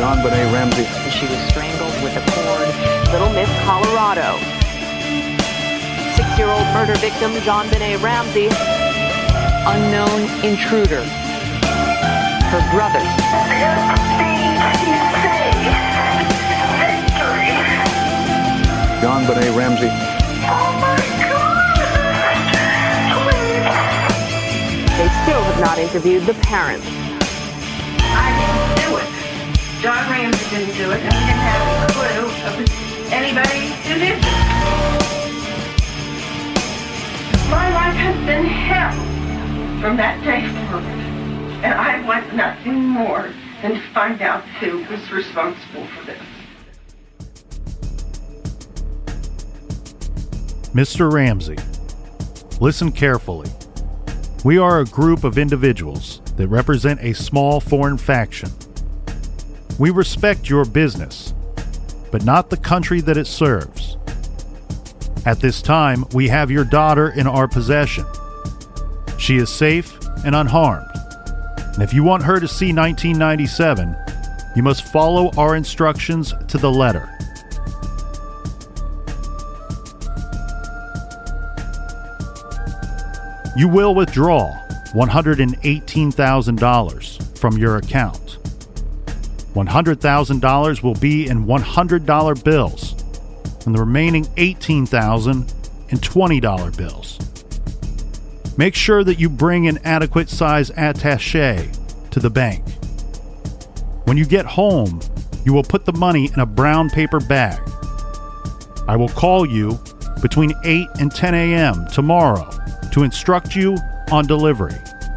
JonBenet Ramsey. She was strangled with a cord. Little Miss Colorado. 6-year-old murder victim JonBenet Ramsey. Unknown intruder. Her brother. JonBenet Ramsey. Oh my God! They still have not interviewed the parents. I didn't do it. John Ramsey didn't do it, and he didn't have a clue of anybody who did it. My life has been hell from that day forward, and I want nothing more than to find out who was responsible for this. Mr. Ramsey, listen carefully. We are a group of individuals that represent a small foreign faction. We respect your business, but not the country that it serves. At this time, we have your daughter in our possession. She is safe and unharmed. And if you want her to see 1997, you must follow our instructions to the letter. You will withdraw $118,000 from your account. $100,000 will be in $100 bills, and the remaining $18,000 in $20 bills. Make sure that you bring an adequate size attaché to the bank. When you get home, you will put the money in a brown paper bag. I will call you between 8 and 10 a.m. tomorrow to instruct you on delivery.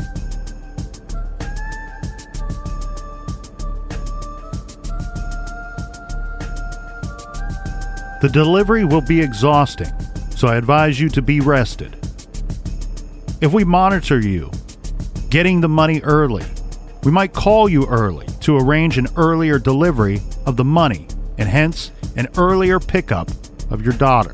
The delivery will be exhausting, so I advise you to be rested. If we monitor you getting the money early, we might call you early to arrange an earlier delivery of the money and hence an earlier pickup of your daughter.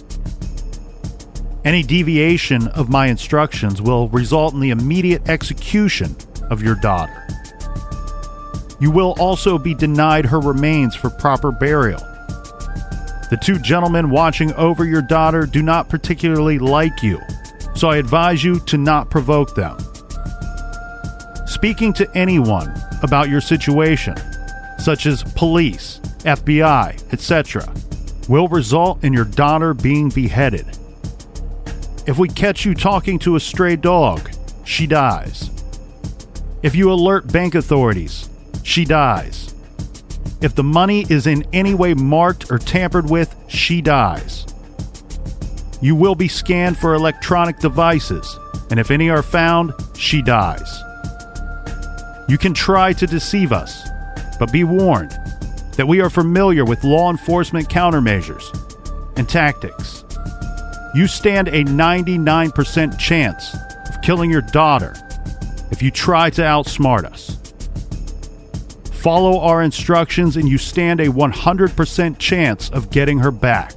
Any deviation of my instructions will result in the immediate execution of your daughter. You will also be denied her remains for proper burial. The two gentlemen watching over your daughter do not particularly like you, so I advise you to not provoke them. Speaking to anyone about your situation, such as police, FBI, etc., will result in your daughter being beheaded. If we catch you talking to a stray dog, she dies. If you alert bank authorities, she dies. If the money is in any way marked or tampered with, she dies. You will be scanned for electronic devices, and if any are found, she dies. You can try to deceive us, but be warned that we are familiar with law enforcement countermeasures and tactics. You stand a 99% chance of killing your daughter if you try to outsmart us. Follow our instructions and you stand a 100% chance of getting her back.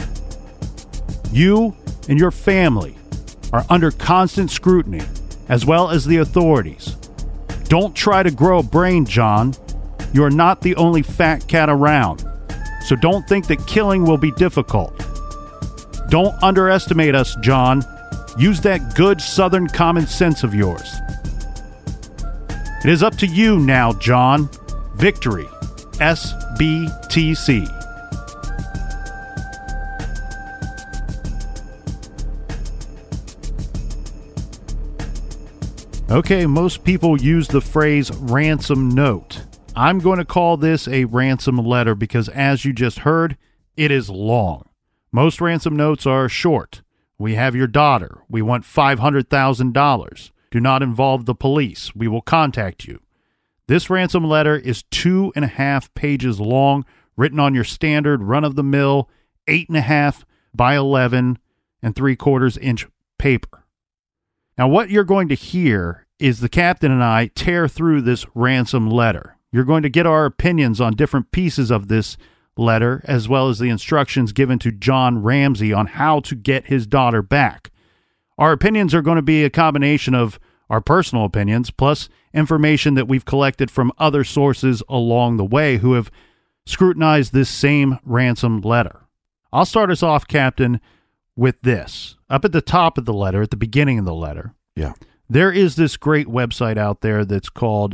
You and your family are under constant scrutiny, as well as the authorities. Don't try to grow a brain, John. You are not the only fat cat around, so don't think that killing will be difficult. Don't underestimate us, John. Use that good Southern common sense of yours. It is up to you now, John. Victory. SBTC. Okay, most people use the phrase ransom note. I'm going to call this a ransom letter because, as you just heard, it is long. Most ransom notes are short. We have your daughter. We want $500,000. Do not involve the police. We will contact you. This ransom letter is 2.5 pages long, written on your standard run-of-the-mill 8.5 by 11 and 3/4 inch paper. Now, what you're going to hear is the captain and I tear through this ransom letter. You're going to get our opinions on different pieces of this letter, as well as the instructions given to John Ramsey on how to get his daughter back. Our opinions are going to be a combination of our personal opinions plus information that we've collected from other sources along the way who have scrutinized this same ransom letter. I'll start us off, Captain, with this. Up at the top of the letter, at the beginning of the letter, there is this great website out there that's called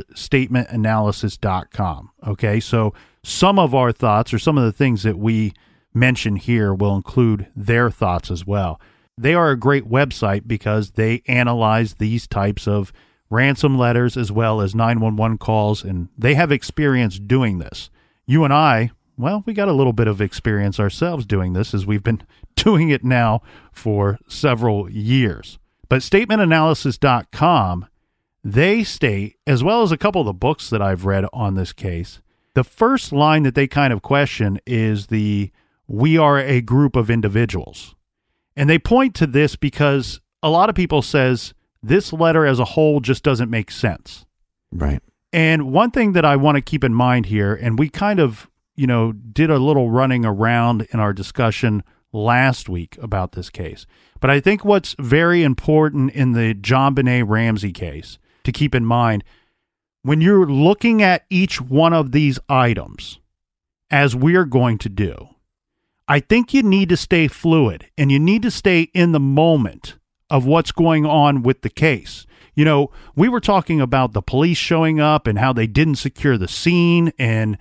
statementanalysis.com. Okay, so some of our thoughts or some of the things that we mention here will include their thoughts as well. They are a great website because they analyze these types of ransom letters as well as 911 calls, and they have experience doing this. You and I, well, we got a little bit of experience ourselves doing this as we've been doing it now for several years. But statementanalysis.com, they state, as well as a couple of the books that I've read on this case, the first line that they kind of question is we are a group of individuals. And they point to this because a lot of people says this letter as a whole just doesn't make sense. Right. And one thing that I want to keep in mind here, and we kind of, did a little running around in our discussion last week about this case. But I think what's very important in the JonBenet Ramsey case to keep in mind, when you're looking at each one of these items, as we're going to do, I think you need to stay fluid and you need to stay in the moment of what's going on with the case. We were talking about the police showing up and how they didn't secure the scene. And,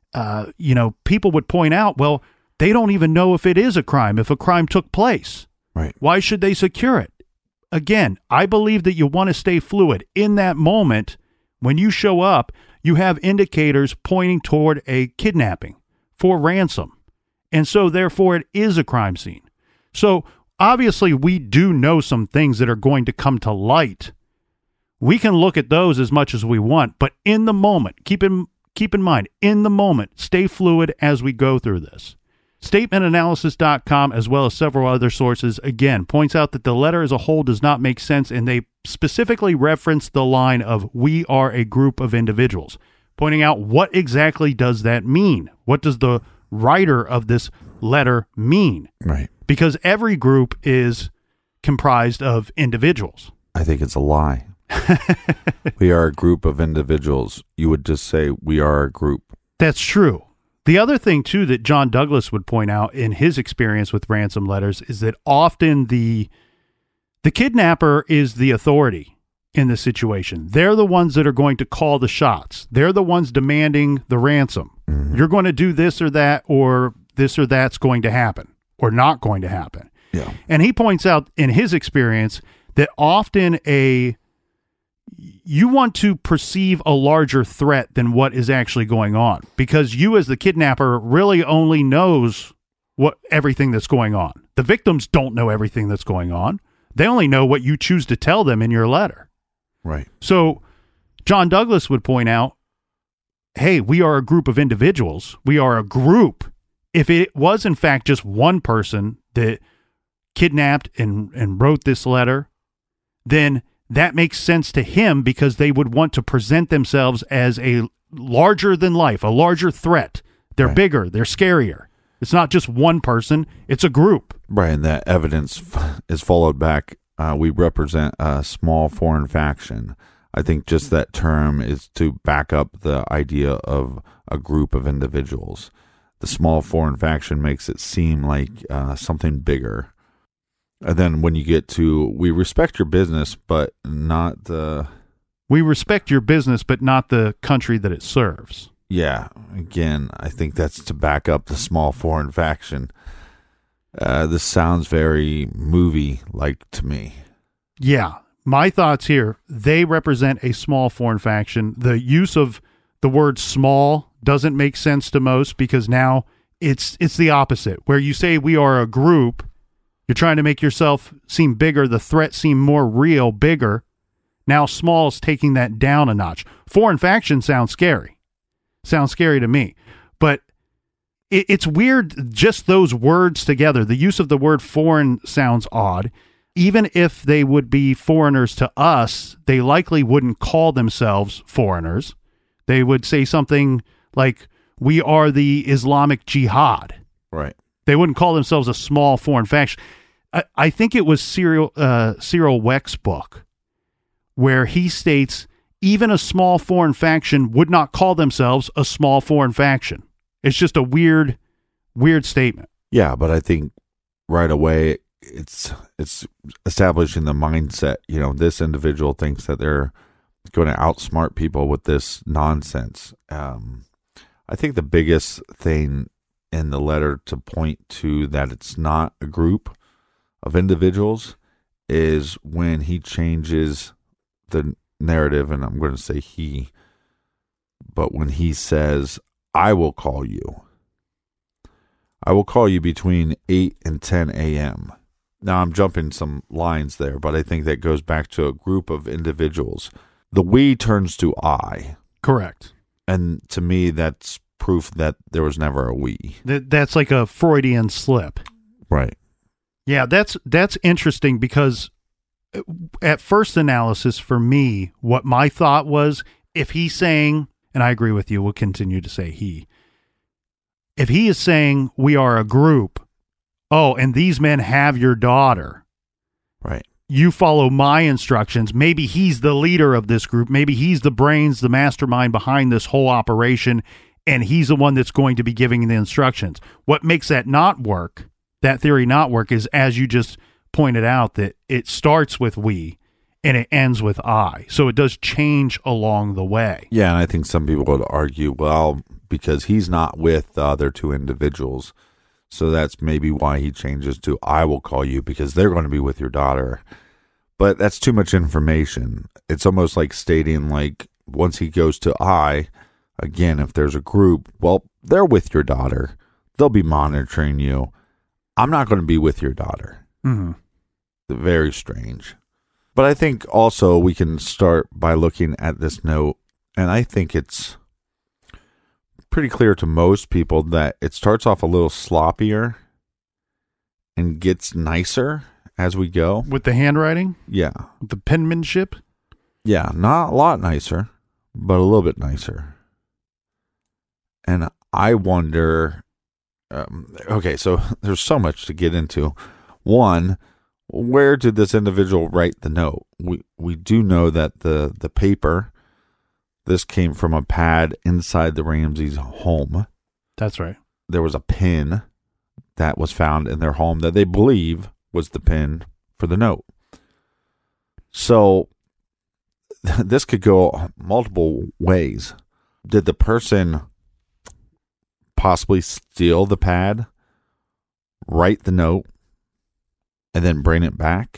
people would point out, well, they don't even know if it is a crime, if a crime took place. Right. Why should they secure it? Again, I believe that you want to stay fluid. In that moment, when you show up, you have indicators pointing toward a kidnapping for ransom. And so, therefore, it is a crime scene. So, obviously, we do know some things that are going to come to light. We can look at those as much as we want, but in the moment, keep in mind, in the moment, stay fluid as we go through this. Statementanalysis.com, as well as several other sources, again, points out that the letter as a whole does not make sense, and they specifically reference the line of, we are a group of individuals, pointing out what exactly does that mean? What does the writer of this letter mean? Right. Because every group is comprised of individuals. I think it's a lie. We are a group of individuals. You would just say we are a group. That's true. The other thing, too, that John Douglas would point out in his experience with ransom letters is that often the kidnapper is the authority in the situation. They're the ones that are going to call the shots. They're the ones demanding the ransom. Mm-hmm. You're going to do this or that's going to happen or not going to happen. Yeah. And he points out in his experience that often you want to perceive a larger threat than what is actually going on, because you as the kidnapper really only knows everything that's going on. The victims don't know everything that's going on. They only know what you choose to tell them in your letter. Right. So John Douglas would point out, hey, we are a group of individuals. We are a group. If it was in fact just one person that kidnapped and wrote this letter, then that makes sense to him because they would want to present themselves as a larger than life, a larger threat. They're right. Bigger, they're scarier. It's not just one person, it's a group. Right, and that evidence is followed back. We represent a small foreign faction. I think just that term is to back up the idea of a group of individuals. The small foreign faction makes it seem like something bigger. And then when you get to, we respect your business, but not the... We respect your business, but not the country that it serves. Yeah. Again, I think that's to back up the small foreign faction. This sounds very movie-like to me. Yeah. My thoughts here, they represent a small foreign faction. The use of the word small doesn't make sense to most because now it's the opposite. Where you say we are a group, you're trying to make yourself seem bigger, the threat seem more real, bigger. Now small is taking that down a notch. Foreign faction sounds scary. Sounds scary to me. But it's weird, just those words together. The use of the word foreign sounds odd. Even if they would be foreigners to us, they likely wouldn't call themselves foreigners. They would say something like, we are the Islamic Jihad. Right. They wouldn't call themselves a small foreign faction. I think it was Cyril Weck's book where he states, even a small foreign faction would not call themselves a small foreign faction. It's just a weird statement. Yeah, but I think right away it's establishing the mindset. You know, this individual thinks that they're going to outsmart people with this nonsense. I think the biggest thing in the letter to point to that it's not a group of individuals is when he changes the narrative, and I'm going to say he, but when he says, I will call you between 8 and 10 a.m. Now I'm jumping some lines there, but I think that goes back to a group of individuals. The we turns to I. Correct. And to me, that's proof that there was never a we. That's like a Freudian slip. Right. Yeah, that's interesting because at first analysis for me, what my thought was, if he's saying, and I agree with you, we'll continue to say he. If he is saying we are a group, and these men have your daughter. Right. You follow my instructions. Maybe he's the leader of this group. Maybe he's the brains, the mastermind behind this whole operation, and he's the one that's going to be giving the instructions. What makes that theory not work, is, as you just pointed out, that it starts with we and it ends with I. So it does change along the way. Yeah, and I think some people would argue, well, because he's not with the other two individuals, so that's maybe why he changes to I will call you, because they're going to be with your daughter. But that's too much information. It's almost like stating, like, once he goes to I, again, if there's a group, well, they're with your daughter. They'll be monitoring you. I'm not going to be with your daughter. Mm-hmm. Very strange. But I think also we can start by looking at this note, and I think it's pretty clear to most people that it starts off a little sloppier and gets nicer as we go. With the handwriting? Yeah. With the penmanship? Yeah, not a lot nicer, but a little bit nicer. And I wonder, okay, so there's so much to get into. One, where did this individual write the note? We do know that the paper, this came from a pad inside the Ramseys' home. That's right. There was a pin that was found in their home that they believe was the pin for the note. So this could go multiple ways. Did the person possibly steal the pad, write the note, and then bring it back?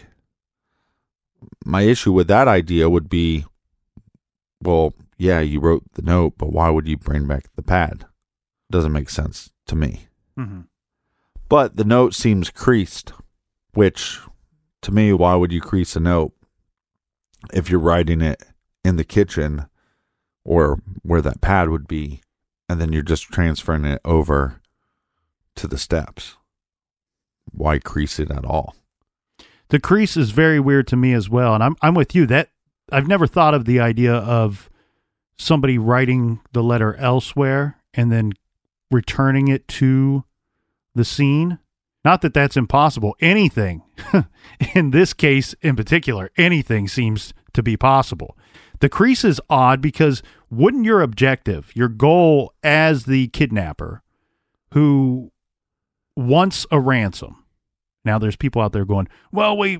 My issue with that idea would be, well, yeah, you wrote the note, but why would you bring back the pad? Doesn't make sense to me. Mm-hmm. But the note seems creased, which, to me, why would you crease a note if you're writing it in the kitchen or where that pad would be, and then you're just transferring it over to the steps? Why crease it at all? The crease is very weird to me as well, and I'm with you. That I've never thought of the idea of somebody writing the letter elsewhere and then returning it to the scene. Not that that's impossible. Anything, in this case in particular, anything seems to be possible. The crease is odd because wouldn't your objective, your goal as the kidnapper who wants a ransom? Now there's people out there going, well, we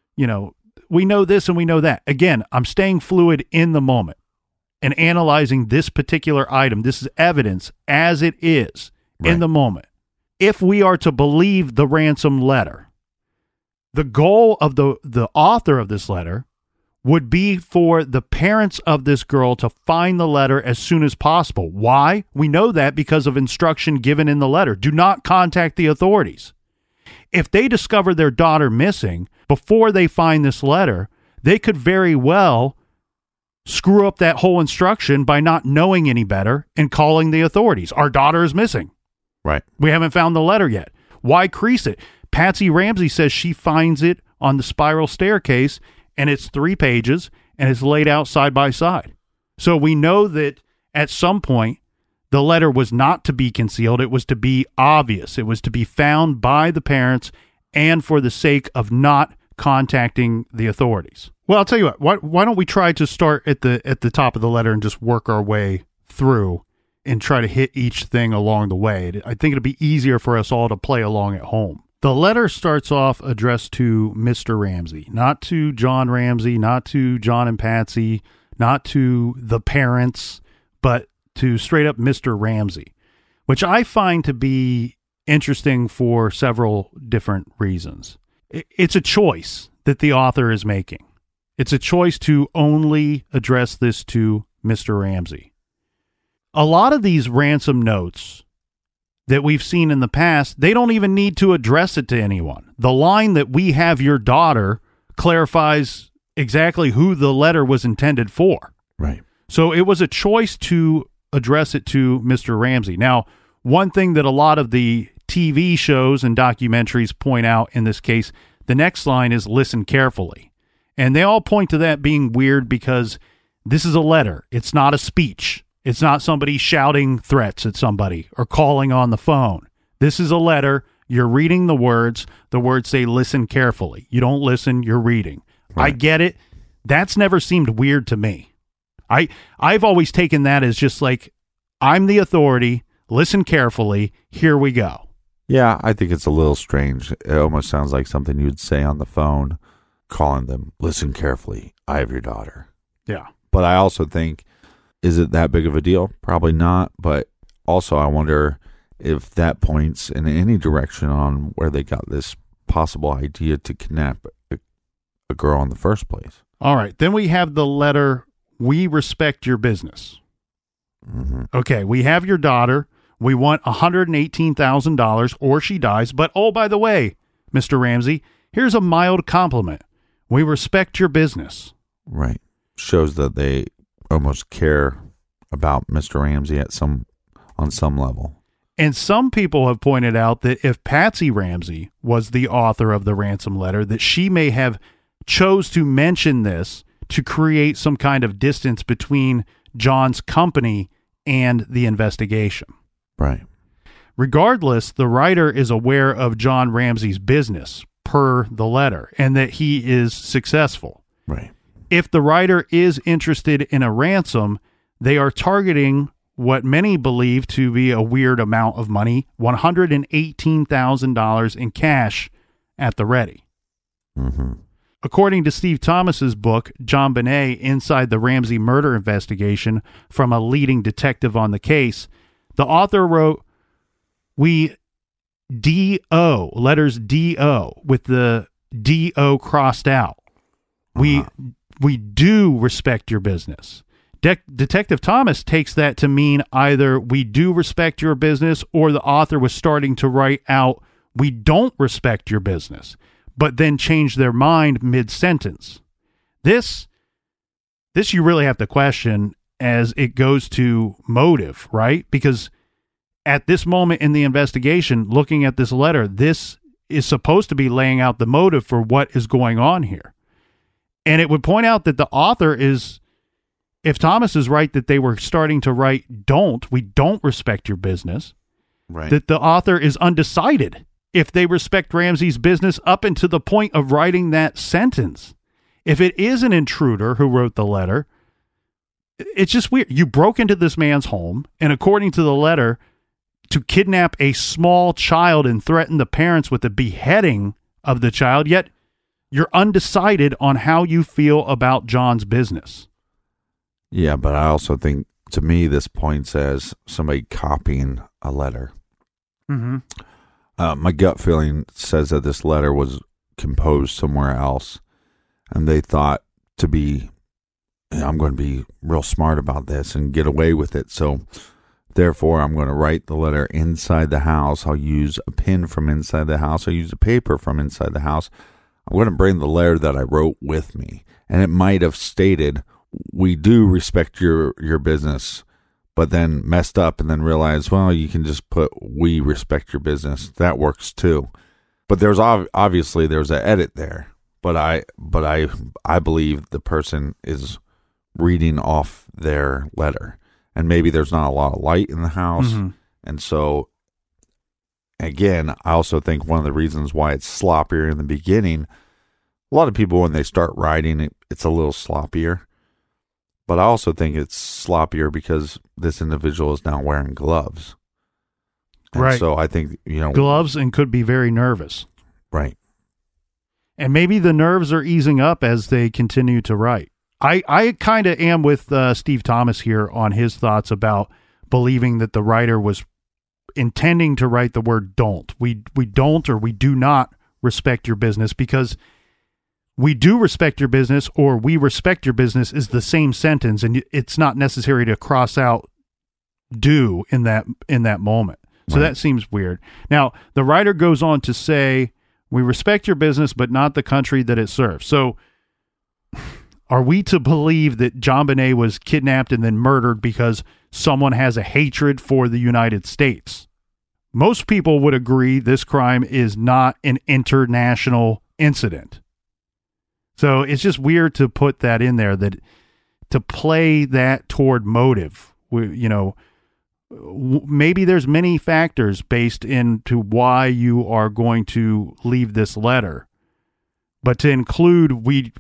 know this and we know that. Again, I'm staying fluid in the moment and analyzing this particular item. This is evidence as it is in the moment. If we are to believe the ransom letter, the goal of the author of this letter would be for the parents of this girl to find the letter as soon as possible. Why? We know that because of instruction given in the letter. Do not contact the authorities. If they discover their daughter missing before they find this letter, they could very well screw up that whole instruction by not knowing any better and calling the authorities. Our daughter is missing. Right. We haven't found the letter yet. Why crease it? Patsy Ramsey says she finds it on the spiral staircase, and it's 3 pages, and it's laid out side by side. So we know that at some point, the letter was not to be concealed. It was to be obvious. It was to be found by the parents and for the sake of not contacting the authorities. Well, I'll tell you what. Why don't we try to start at the top of the letter and just work our way through and try to hit each thing along the way. I think it'd be easier for us all to play along at home. The letter starts off addressed to Mr. Ramsey, not to John Ramsey, not to John and Patsy, not to the parents, but to straight up Mr. Ramsey, which I find to be interesting for several different reasons. It's a choice that the author is making. It's a choice to only address this to Mr. Ramsey. A lot of these ransom notes that we've seen in the past, they don't even need to address it to anyone. The line that "we have your daughter" clarifies exactly who the letter was intended for. Right. So it was a choice to address it to Mr. Ramsey. Now, one thing that a lot of the TV shows and documentaries point out in this case, the next line is "listen carefully." And they all point to that being weird because this is a letter. It's not a speech. It's not somebody shouting threats at somebody or calling on the phone. This is a letter. You're reading the words. The words say "listen carefully." You don't listen, you're reading. Right. I get it. That's never seemed weird to me. I've always taken that as just like, I'm the authority. Listen carefully. Here we go. Yeah, I think it's a little strange. It almost sounds like something you'd say on the phone, calling them, "Listen carefully. I have your daughter." Yeah. But I also think, is it that big of a deal? Probably not. But also, I wonder if that points in any direction on where they got this possible idea to kidnap a girl in the first place. All right. Then we have the letter, "We respect your business." Mm-hmm. Okay. We have your daughter. We want $118,000 or she dies. But, oh, by the way, Mr. Ramsey, here's a mild compliment. We respect your business. Right. Shows that they almost care about Mr. Ramsey on some level. And some people have pointed out that if Patsy Ramsey was the author of the ransom letter, that she may have chose to mention this to create some kind of distance between John's company and the investigation. Right. Regardless, the writer is aware of John Ramsey's business per the letter and that he is successful. Right. If the writer is interested in a ransom, they are targeting what many believe to be a weird amount of money, $118,000 in cash at the ready. Mm-hmm. According to Steve Thomas's book, John Bonet, Inside the Ramsey Murder Investigation, from a leading detective on the case, the author wrote, "We D-O, letters D-O, with the D-O crossed out. We do respect your business." Detective Thomas takes that to mean either we do respect your business or the author was starting to write out, "We don't respect your business," but then change their mind mid-sentence. This you really have to question as it goes to motive, right? Because at this moment in the investigation, looking at this letter, this is supposed to be laying out the motive for what is going on here. And it would point out that the author is, if Thomas is right that they were starting to write, we don't respect your business, right, that the author is undecided if they respect Ramsey's business up until the point of writing that sentence. If it is an intruder who wrote the letter, it's just weird. You broke into this man's home, and according to the letter, to kidnap a small child and threaten the parents with the beheading of the child, yet you're undecided on how you feel about John's business. Yeah, but I also think, to me, this points as somebody copying a letter. Mm-hmm. My gut feeling says that this letter was composed somewhere else, and they thought to be, I'm going to be real smart about this and get away with it. So, therefore, I'm going to write the letter inside the house. I'll use a pen from inside the house. I'll use a paper from inside the house. I'm going to bring the letter that I wrote with me. And it might have stated, "We do respect your business," but then messed up and then realized, well, you can just put "we respect your business." That works too. But there's obviously there's an edit there. But I believe the person is reading off their letter. And maybe there's not a lot of light in the house. Mm-hmm. And so, again, I also think one of the reasons why it's sloppier in the beginning, a lot of people, when they start writing, it's a little sloppier. But I also think it's sloppier because this individual is now wearing gloves. And right. So I think, gloves and could be very nervous. Right. And maybe the nerves are easing up as they continue to write. I kind of am with Steve Thomas here on his thoughts about believing that the writer was intending to write the word don't. We don't, or we do not respect your business, because we do respect your business or we respect your business is the same sentence, and it's not necessary to cross out do in that moment. So that seems weird. Now, the writer goes on to say, we respect your business, but not the country that it serves. So are we to believe that JonBenét was kidnapped and then murdered because someone has a hatred for the United States? Most people would agree this crime is not an international incident. So it's just weird to put that in there, that to play that toward motive. Maybe there's many factors based into why you are going to leave this letter, but to include we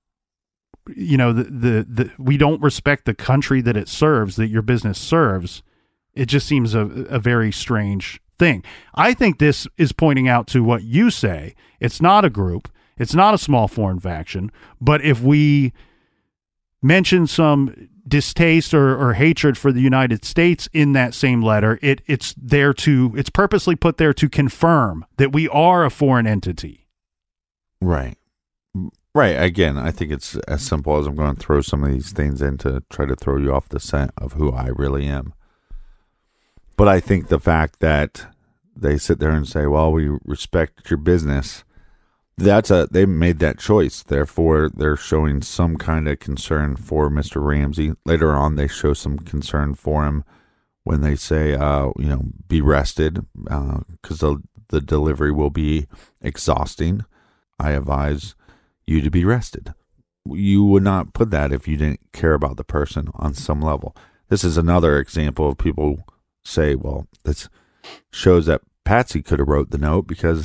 don't respect the country that it serves, that your business serves, it just seems a very strange thing. I think this is pointing out to what you say. It's not a group. It's not a small foreign faction. But if we mention some distaste or hatred for the United States in that same letter, it's purposely put there to confirm that we are a foreign entity. Right. Right. Again, I think it's as simple as I'm going to throw some of these things in to try to throw you off the scent of who I really am. But I think the fact that they sit there and say, well, we respect your business, they made that choice. Therefore, they're showing some kind of concern for Mr. Ramsey. Later on, they show some concern for him when they say, be rested, because the delivery will be exhausting. I advise you to be rested. You would not put that if you didn't care about the person on some level. This is another example of people say, well, this shows that Patsy could have wrote the note because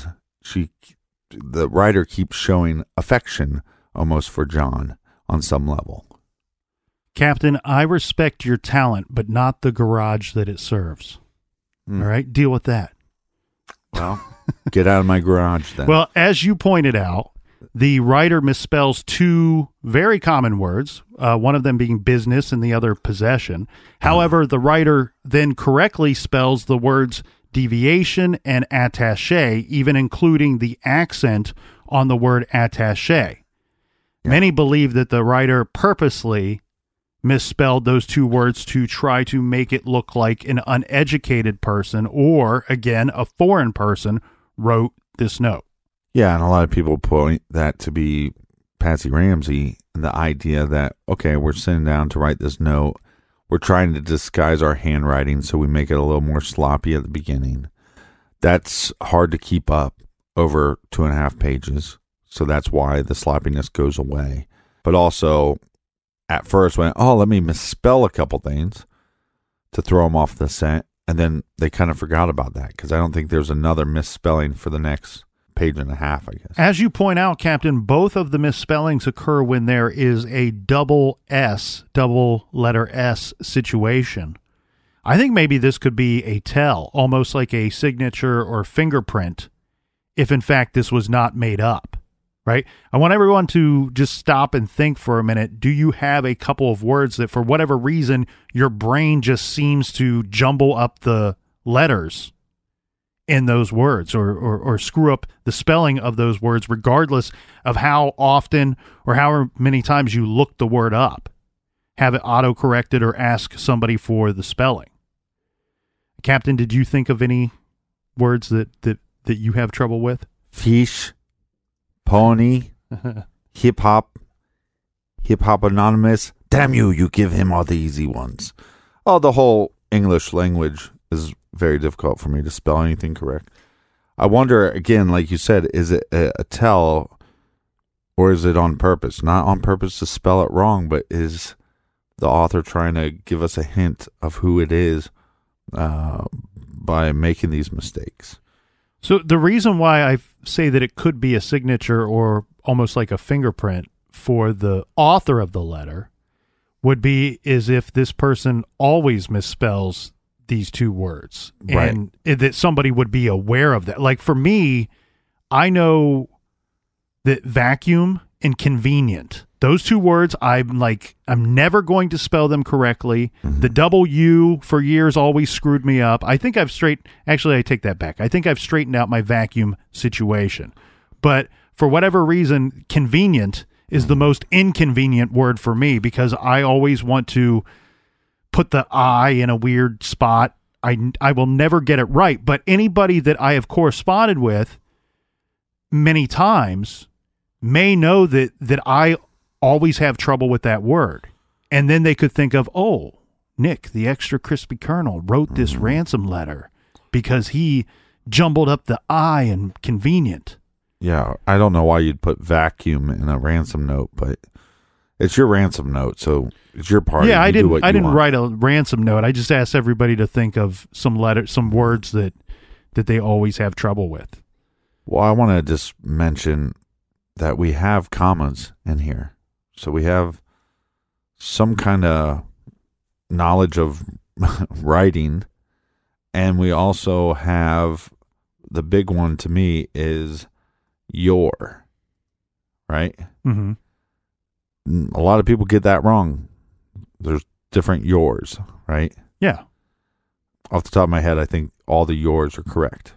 the writer keeps showing affection almost for John on some level. Captain, I respect your talent, but not the garage that it serves. All right, deal with that. Well, get out of my garage then. Well, as you pointed out, the writer misspells two very common words, one of them being business and the other possession. However, the writer then correctly spells the words deviation and attaché, even including the accent on the word attaché. Yeah. Many believe that the writer purposely misspelled those two words to try to make it look like an uneducated person or, again, a foreign person wrote this note. Yeah, and a lot of people point that to be Patsy Ramsey, and the idea that, okay, we're sitting down to write this note. We're trying to disguise our handwriting so we make it a little more sloppy at the beginning. That's hard to keep up over 2.5 pages, so that's why the sloppiness goes away. But also, at first, let me misspell a couple things to throw them off the scent, and then they kind of forgot about that, because I don't think there's another misspelling for the next page and a half, I guess. As you point out, Captain, both of the misspellings occur when there is a double letter S situation. I think maybe this could be a tell, almost like a signature or fingerprint, if in fact this was not made up, right? I want everyone to just stop and think for a minute. Do you have a couple of words that for whatever reason your brain just seems to jumble up the letters in those words or screw up the spelling of those words, regardless of how often or how many times you look the word up? Have it auto-corrected or ask somebody for the spelling. Captain, did you think of any words that you have trouble with? Fish, pony, hip-hop anonymous. Damn you, you give him all the easy ones. Oh, the whole English language is very difficult for me to spell anything correct. I wonder, again, like you said, is it a tell or is it on purpose? Not on purpose to spell it wrong, but is the author trying to give us a hint of who it is by making these mistakes? So the reason why I say that it could be a signature or almost like a fingerprint for the author of the letter would be is if this person always misspells these two words, Right. and that somebody would be aware of that. Like for me, I know that vacuum and convenient, those two words, I'm never going to spell them correctly. The W for years always screwed me up. I think I take that back. I think I've straightened out my vacuum situation. But for whatever reason, convenient is the most inconvenient word for me because I always want to put the I in a weird spot. I will never get it right. But anybody that I have corresponded with many times may know that I always have trouble with that word. And then they could think of, oh, Nick, the extra crispy colonel, wrote this ransom letter because he jumbled up the I in convenient. Yeah, I don't know why you'd put vacuum in a ransom note, but it's your ransom note, so it's your party. Yeah, I You do what didn't. I you didn't want. write a ransom note. I just asked everybody to think of some words that they always have trouble with. Well, I want to just mention that we have commas in here, so we have some kind of knowledge of writing, and we also have the big one to me is your, right? Mm-hmm. A lot of people get that wrong. There's different yours, right? Yeah. Off the top of my head, I think all the yours are correct.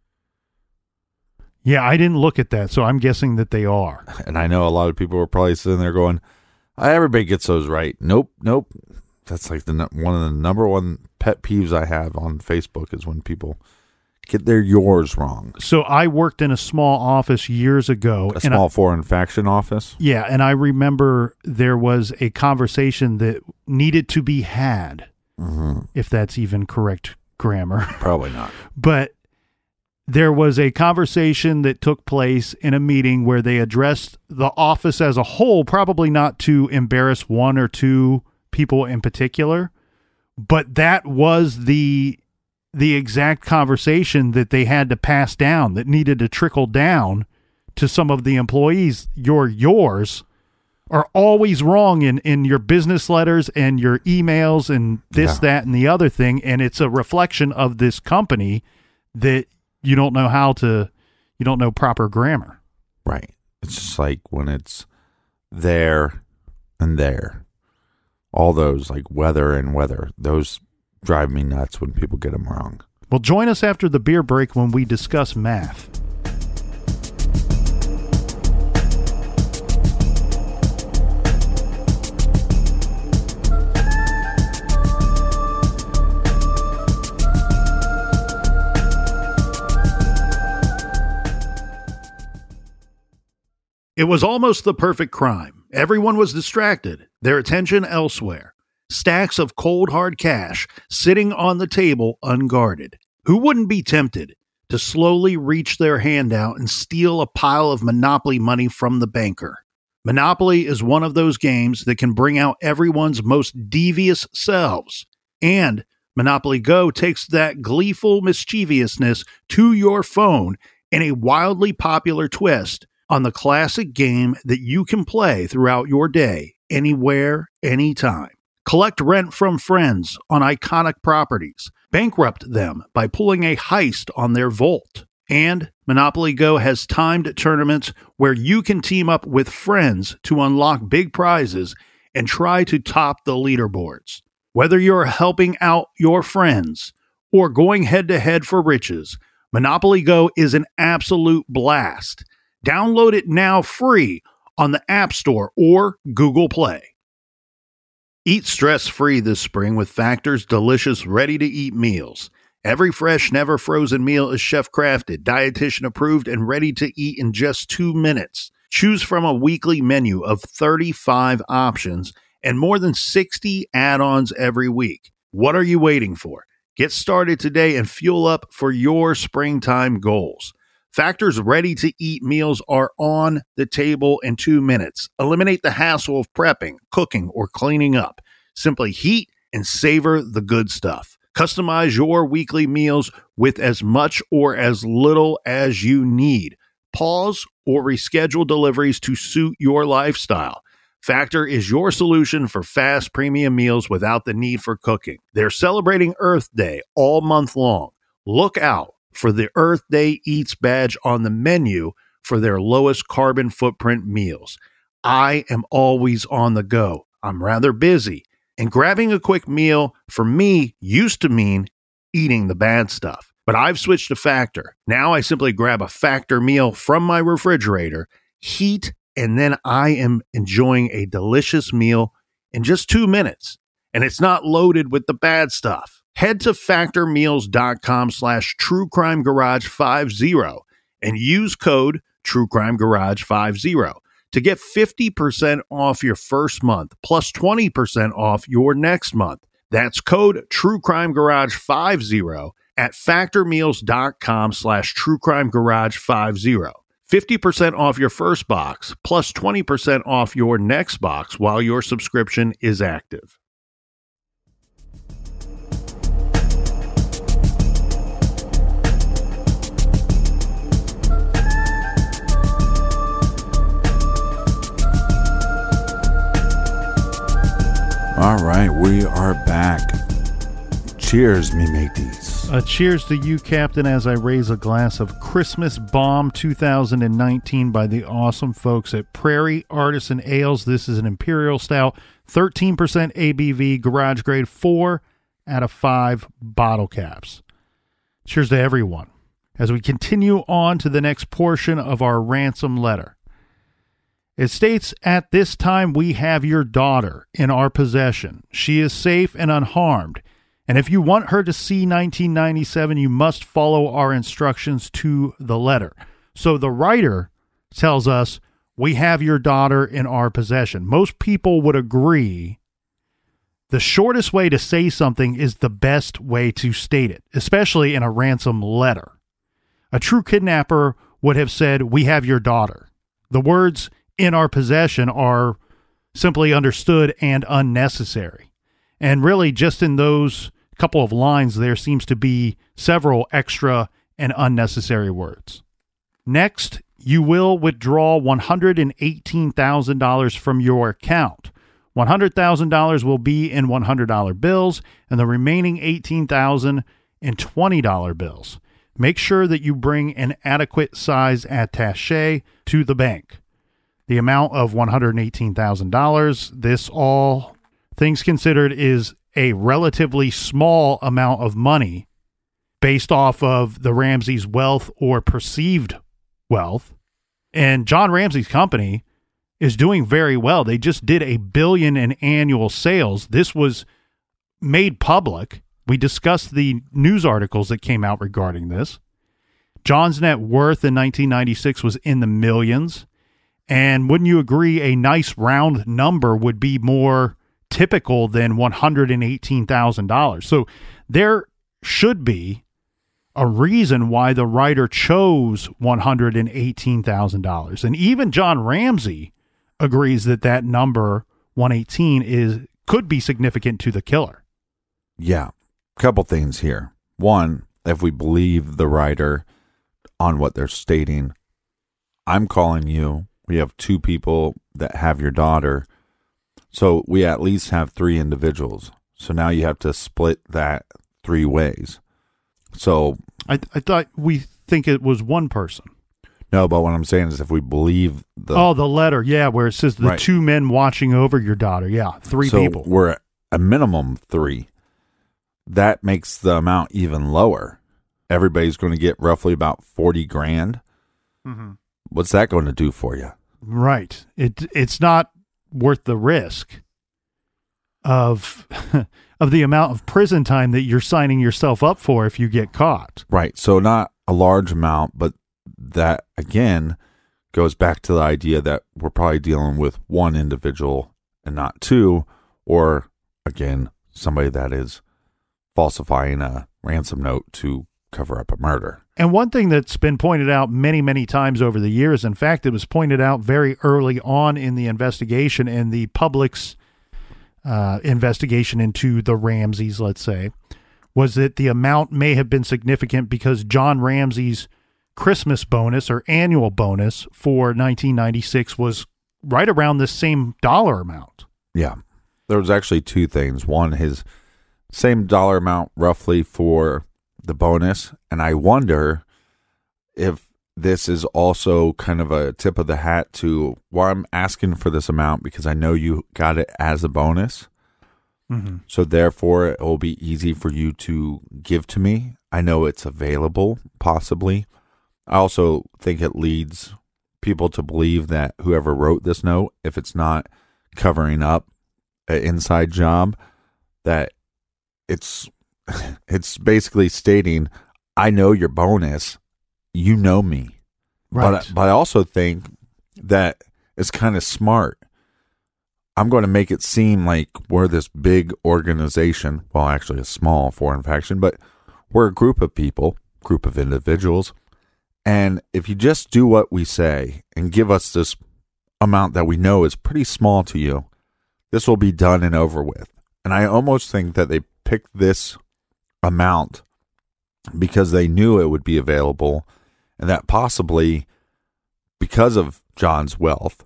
Yeah, I didn't look at that, so I'm guessing that they are. And I know a lot of people are probably sitting there going, everybody gets those right. Nope. That's like one of the number one pet peeves I have on Facebook is when people get their yours wrong. So I worked in a small office years ago. A small foreign faction office? Yeah, and I remember there was a conversation that needed to be had, if that's even correct grammar. Probably not. But there was a conversation that took place in a meeting where they addressed the office as a whole, probably not to embarrass one or two people in particular, but that was the exact conversation that they had to pass down, that needed to trickle down to some of the employees. Yours are always wrong in your business letters and your emails and this, that, and the other thing. And it's a reflection of this company that you don't know proper grammar. Right. It's just like when it's there and there. All those like weather and weather, those drive me nuts when people get them wrong. Well, join us after the beer break when we discuss math. It was almost the perfect crime. Everyone was distracted, their attention elsewhere. Stacks of cold hard cash sitting on the table unguarded. Who wouldn't be tempted to slowly reach their hand out and steal a pile of Monopoly money from the banker? Monopoly is one of those games that can bring out everyone's most devious selves. And Monopoly Go takes that gleeful mischievousness to your phone in a wildly popular twist on the classic game that you can play throughout your day, anywhere, anytime. Collect rent from friends on iconic properties. Bankrupt them by pulling a heist on their vault. And Monopoly Go has timed tournaments where you can team up with friends to unlock big prizes and try to top the leaderboards. Whether you're helping out your friends or going head-to-head for riches, Monopoly Go is an absolute blast. Download it now free on the App Store or Google Play. Eat stress-free this spring with Factor's delicious, ready-to-eat meals. Every fresh, never frozen meal is chef-crafted, dietitian-approved, and ready to eat in just 2 minutes. Choose from a weekly menu of 35 options and more than 60 add-ons every week. What are you waiting for? Get started today and fuel up for your springtime goals. Factor's ready-to-eat meals are on the table in 2 minutes. Eliminate the hassle of prepping, cooking, or cleaning up. Simply heat and savor the good stuff. Customize your weekly meals with as much or as little as you need. Pause or reschedule deliveries to suit your lifestyle. Factor is your solution for fast premium meals without the need for cooking. They're celebrating Earth Day all month long. Look out for the Earth Day Eats badge on the menu for their lowest carbon footprint meals. I am always on the go. I'm rather busy, and grabbing a quick meal for me used to mean eating the bad stuff. But I've switched to Factor. Now I simply grab a Factor meal from my refrigerator, heat, and then I am enjoying a delicious meal in just 2 minutes. And it's not loaded with the bad stuff. Head to factormeals.com/truecrimegarage50 and use code truecrimegarage50 to get 50% off your first month plus 20% off your next month. That's code truecrimegarage50 at factormeals.com/truecrimegarage50. 50% off your first box plus 20% off your next box while your subscription is active. All right, we are back. Cheers, me mateys. Cheers to you, Captain, as I raise a glass of Christmas Bomb 2019 by the awesome folks at Prairie Artisan Ales. This is an Imperial Stout, 13% ABV, garage grade, 4 out of 5 bottle caps. Cheers to everyone. As we continue on to the next portion of our ransom letter. It states, at this time we have your daughter in our possession. She is safe and unharmed. And if you want her to see 1997, you must follow our instructions to the letter. So the writer tells us, we have your daughter in our possession. Most people would agree the shortest way to say something is the best way to state it, especially in a ransom letter. A true kidnapper would have said, we have your daughter. The words in our possession are simply understood and unnecessary. And really, just in those couple of lines, there seems to be several extra and unnecessary words. Next, you will withdraw $118,000 from your account. $100,000 will be in $100 bills, and the remaining $18,000 in $20 bills. Make sure that you bring an adequate size attaché to the bank. The amount of $118,000, this, all things considered, is a relatively small amount of money based off of the Ramsey's wealth or perceived wealth. And John Ramsey's company is doing very well. They just did $1 billion in annual sales. This was made public. We discussed the news articles that came out regarding this. John's net worth in 1996 was in the millions. And wouldn't you agree a nice round number would be more typical than $118,000? So there should be a reason why the writer chose $118,000. And even John Ramsey agrees that that number, 118, could be significant to the killer. Yeah, couple things here. One, if we believe the writer on what they're stating, I'm calling you. We have 2 people that have your daughter. So we at least have 3 individuals. So now you have to split that 3 ways. So I thought we think it was one person. No, but what I'm saying is if we believe the letter, yeah, where it says the 2 men watching over your daughter. Yeah, 3 people. So we're at a minimum 3. That makes the amount even lower. Everybody's going to get roughly about $40,000. Mm-hmm. What's that going to do for you? Right. It's not worth the risk of of the amount of prison time that you're signing yourself up for if you get caught. Right. So not a large amount, but that again goes back to the idea that we're probably dealing with one individual and not 2, or again, somebody that is falsifying a ransom note to cover up a murder. And one thing that's been pointed out many, many times over the years, in fact, it was pointed out very early on in the investigation and the public's investigation into the Ramseys, let's say, was that the amount may have been significant because John Ramsey's Christmas bonus or annual bonus for 1996 was right around the same dollar amount. Yeah. There was actually two things. One, his same dollar amount roughly for the bonus. And I wonder if this is also kind of a tip of the hat to why I'm asking for this amount, because I know you got it as a bonus. Mm-hmm. So therefore, it will be easy for you to give to me. I know it's available, possibly. I also think it leads people to believe that whoever wrote this note, if it's not covering up an inside job, that it's basically stating, I know your bonus, you know me. Right. But I also think that it's kind of smart. I'm going to make it seem like we're this big organization. Well, actually a small foreign faction, but we're a group of people, group of individuals. And if you just do what we say and give us this amount that we know is pretty small to you, this will be done and over with. And I almost think that they picked this amount because they knew it would be available, and that possibly because of John's wealth,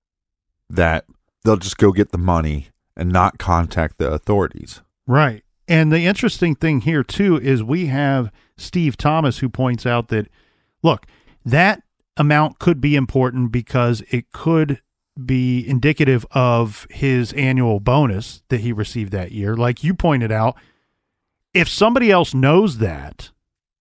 that they'll just go get the money and not contact the authorities. Right. And the interesting thing here, too, is we have Steve Thomas who points out that, look, that amount could be important because it could be indicative of his annual bonus that he received that year. Like you pointed out, if somebody else knows that,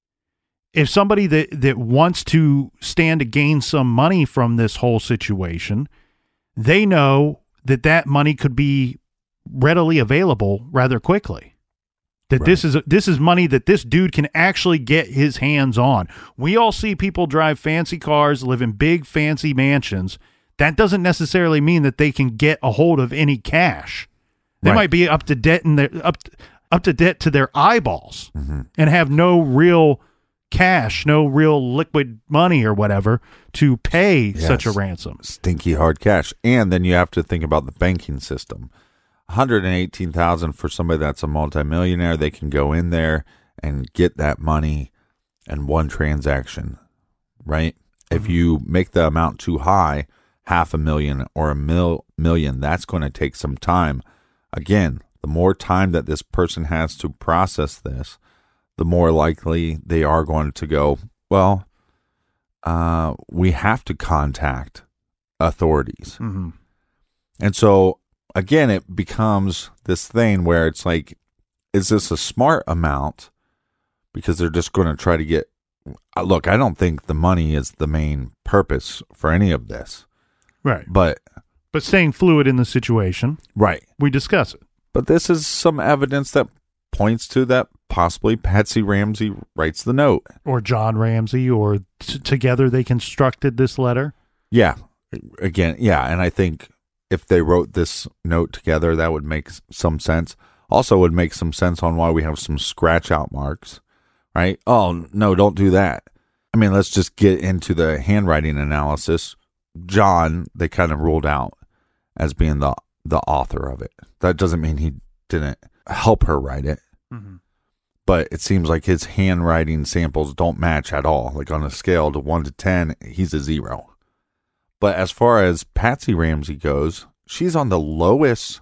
if somebody that wants to stand to gain some money from this whole situation, they know that that money could be readily available rather quickly. That Right. this is money that this dude can actually get his hands on. We all see people drive fancy cars, live in big fancy mansions. That doesn't necessarily mean that they can get a hold of any cash. They Right. might be up to debt in their up to debt to their eyeballs Mm-hmm. and have no real cash, no real liquid money or whatever to pay such a Yes. ransom. Stinky hard cash. And then you have to think about the banking system. $118,000 for somebody that's a multimillionaire. They can go in there and get that money in one transaction, right? If you make the amount too high, $500,000 or $1 million, that's going to take some time. Again, the more time that this person has to process this, the more likely they are going to go, well, we have to contact authorities. Mm-hmm. And so, again, it becomes this thing where it's like, is this a smart amount? Because they're just going to try to get, look, I don't think the money is the main purpose for any of this. Right. But, staying fluid in the situation, right. we discuss it. But this is some evidence that points to that possibly Patsy Ramsey writes the note. Or John Ramsey, or together they constructed this letter. Yeah. Again, yeah. And I think if they wrote this note together, that would make some sense. Also would make some sense on why we have some scratch out marks, right? Oh, no, don't do that. I mean, let's just get into the handwriting analysis. John, they kind of ruled out as being the author of it. That doesn't mean he didn't help her write it. Mm-hmm. But it seems like his handwriting samples don't match at all. Like on a scale to 1 to 10, he's a 0. But as far as Patsy Ramsey goes, she's on the lowest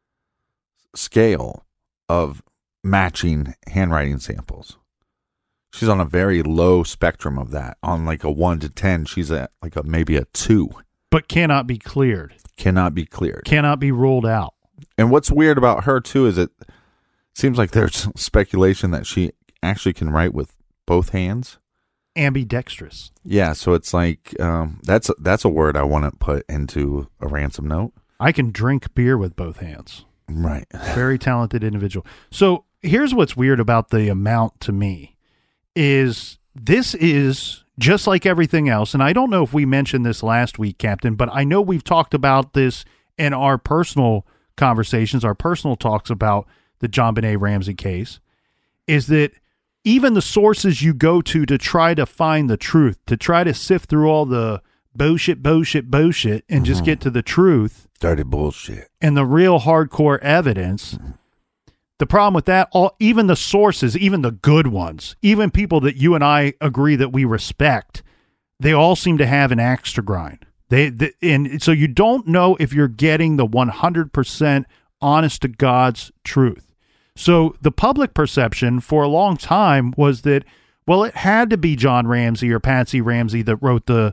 scale of matching handwriting samples. She's on a very low spectrum of that. On like a 1 to 10, she's at like maybe a 2. But cannot be cleared. Cannot be cleared. Cannot be ruled out. And what's weird about her too is it seems like there's speculation that she actually can write with both hands. Ambidextrous. Yeah, so it's like that's a word I want to put into a ransom note. I can drink beer with both hands. Right. Very talented individual. So here's what's weird about the amount to me is this is just like everything else. And I don't know if we mentioned this last week, Captain, but I know we've talked about this in our personal conversations, our personal talks about the JonBenet Ramsey case, is that even the sources you go to try to find the truth, to try to sift through all the bullshit, and just get to the truth Dirty bullshit. and the real hardcore evidence, The problem with that, even the sources, even the good ones, even people that you and I agree that we respect, they all seem to have an axe to grind. And so you don't know if you're getting the 100% honest to God's truth. So the public perception for a long time was that, well, it had to be John Ramsey or Patsy Ramsey that wrote the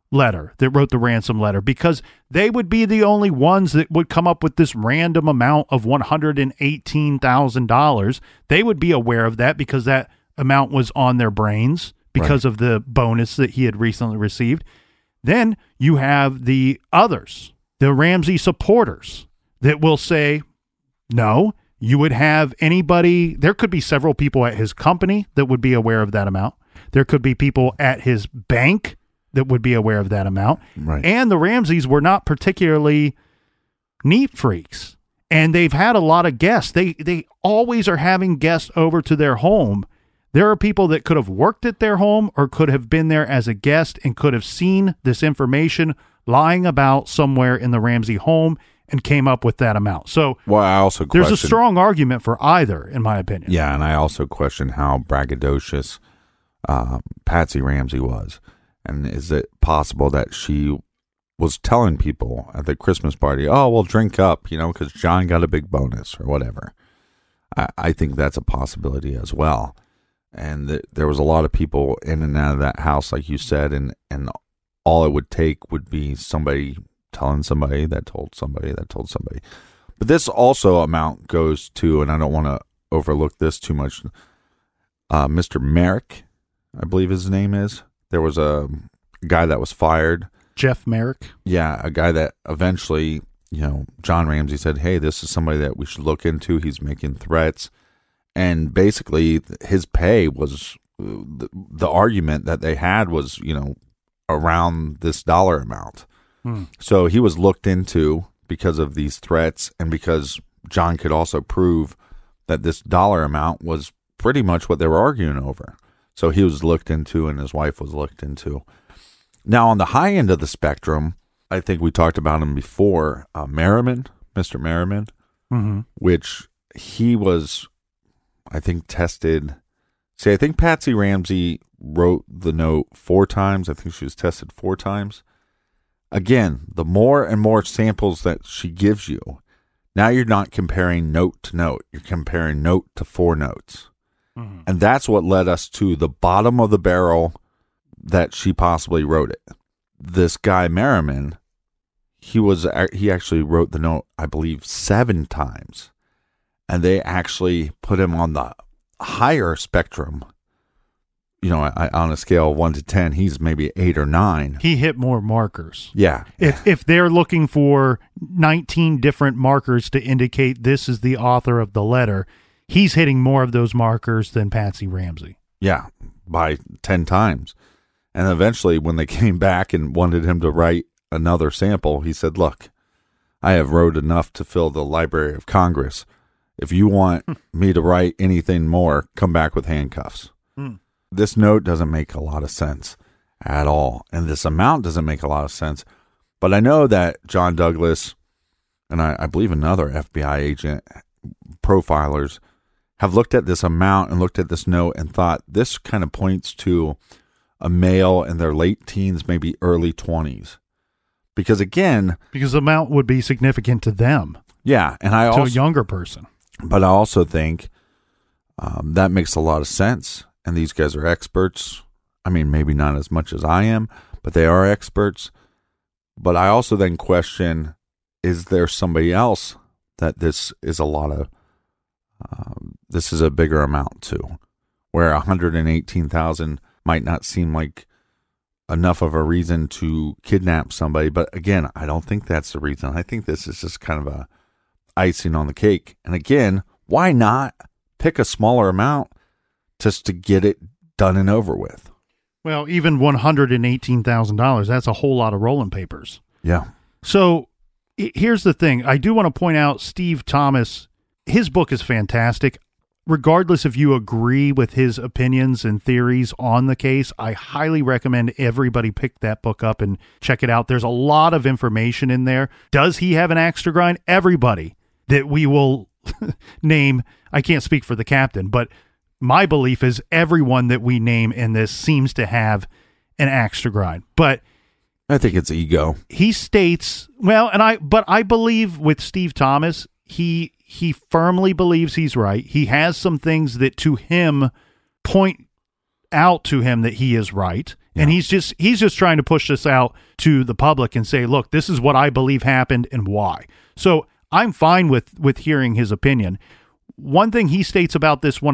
ransom letter, because they would be the only ones that would come up with this random amount of $118,000. They would be aware of that because that amount was on their brains because of the bonus that he had recently received. Then you have the others, the Ramsey supporters, that will say, no. You would have anybody, there could be several people at his company that would be aware of that amount. There could be people at his bank that would be aware of that amount. Right. And the Ramseys were not particularly neat freaks. And they've had a lot of guests. They always are having guests over to their home. There are people that could have worked at their home or could have been there as a guest and could have seen this information lying about somewhere in the Ramsey home and came up with that amount. So I also there's a strong argument for either, in my opinion. Yeah, and I also question how braggadocious Patsy Ramsey was. And is it possible that she was telling people at the Christmas party, oh, we'll drink up, because John got a big bonus or whatever. I think that's a possibility as well. And there was a lot of people in and out of that house, like you said, and all it would take would be somebody telling somebody that told somebody that told somebody. But this also amount goes to, and I don't want to overlook this too much, Mr. Merrick, I believe his name is. There was a guy that was fired. Jeff Merrick? Yeah, a guy that eventually, John Ramsey said, hey, this is somebody that we should look into. He's making threats. And basically his pay was, the argument that they had was, around this dollar amount. So he was looked into because of these threats and because John could also prove that this dollar amount was pretty much what they were arguing over. So he was looked into and his wife was looked into. Now, on the high end of the spectrum, I think we talked about him before, Merriman, Mr. Merriman, which he was, I think, tested. See, I think Patsy Ramsey wrote the note 4 times. I think she was tested 4 times. Again, the more and more samples that she gives you, now you're not comparing note to note. You're comparing note to 4 notes. And that's what led us to the bottom of the barrel that she possibly wrote it. This guy, Merriman, he actually wrote the note, I believe, 7 times. And they actually put him on the higher spectrum. On a scale of 1 to 10, he's maybe 8 or 9. He hit more markers. Yeah. If they're looking for 19 different markers to indicate this is the author of the letter, he's hitting more of those markers than Patsy Ramsey. Yeah, by 10 times. And eventually, when they came back and wanted him to write another sample, he said, look, I have wrote enough to fill the Library of Congress. If you want me to write anything more, come back with handcuffs. This note doesn't make a lot of sense at all. And this amount doesn't make a lot of sense. But I know that John Douglas and I believe another FBI agent, profilers, have looked at this amount and looked at this note and thought this kind of points to a male in their late teens, maybe early 20s. Because the amount would be significant to them. Yeah. And to a younger person. But I also think that makes a lot of sense. And these guys are experts. I mean, maybe not as much as I am, but they are experts. But I also then question, is there somebody else that this is a lot of, this is a bigger amount to, where 118,000 might not seem like enough of a reason to kidnap somebody. But again, I don't think that's the reason. I think this is just kind of a icing on the cake. And again, why not pick a smaller amount just to get it done and over with? Well, even $118,000, that's a whole lot of rolling papers. Yeah. So here's the thing. I do want to point out Steve Thomas, his book is fantastic. Regardless if you agree with his opinions and theories on the case, I highly recommend everybody pick that book up and check it out. There's a lot of information in there. Does he have an axe to grind? Everybody that we will name I can't speak for the captain, but my belief is everyone that we name in this seems to have an axe to grind. But I think it's ego. he states, well, but I believe with Steve Thomas, he firmly believes he's right. He has some things that to him point out to him that he is right. And he's just trying to push this out to the public and say, look, this is what I believe happened and why. So I'm fine with hearing his opinion. One thing he states about this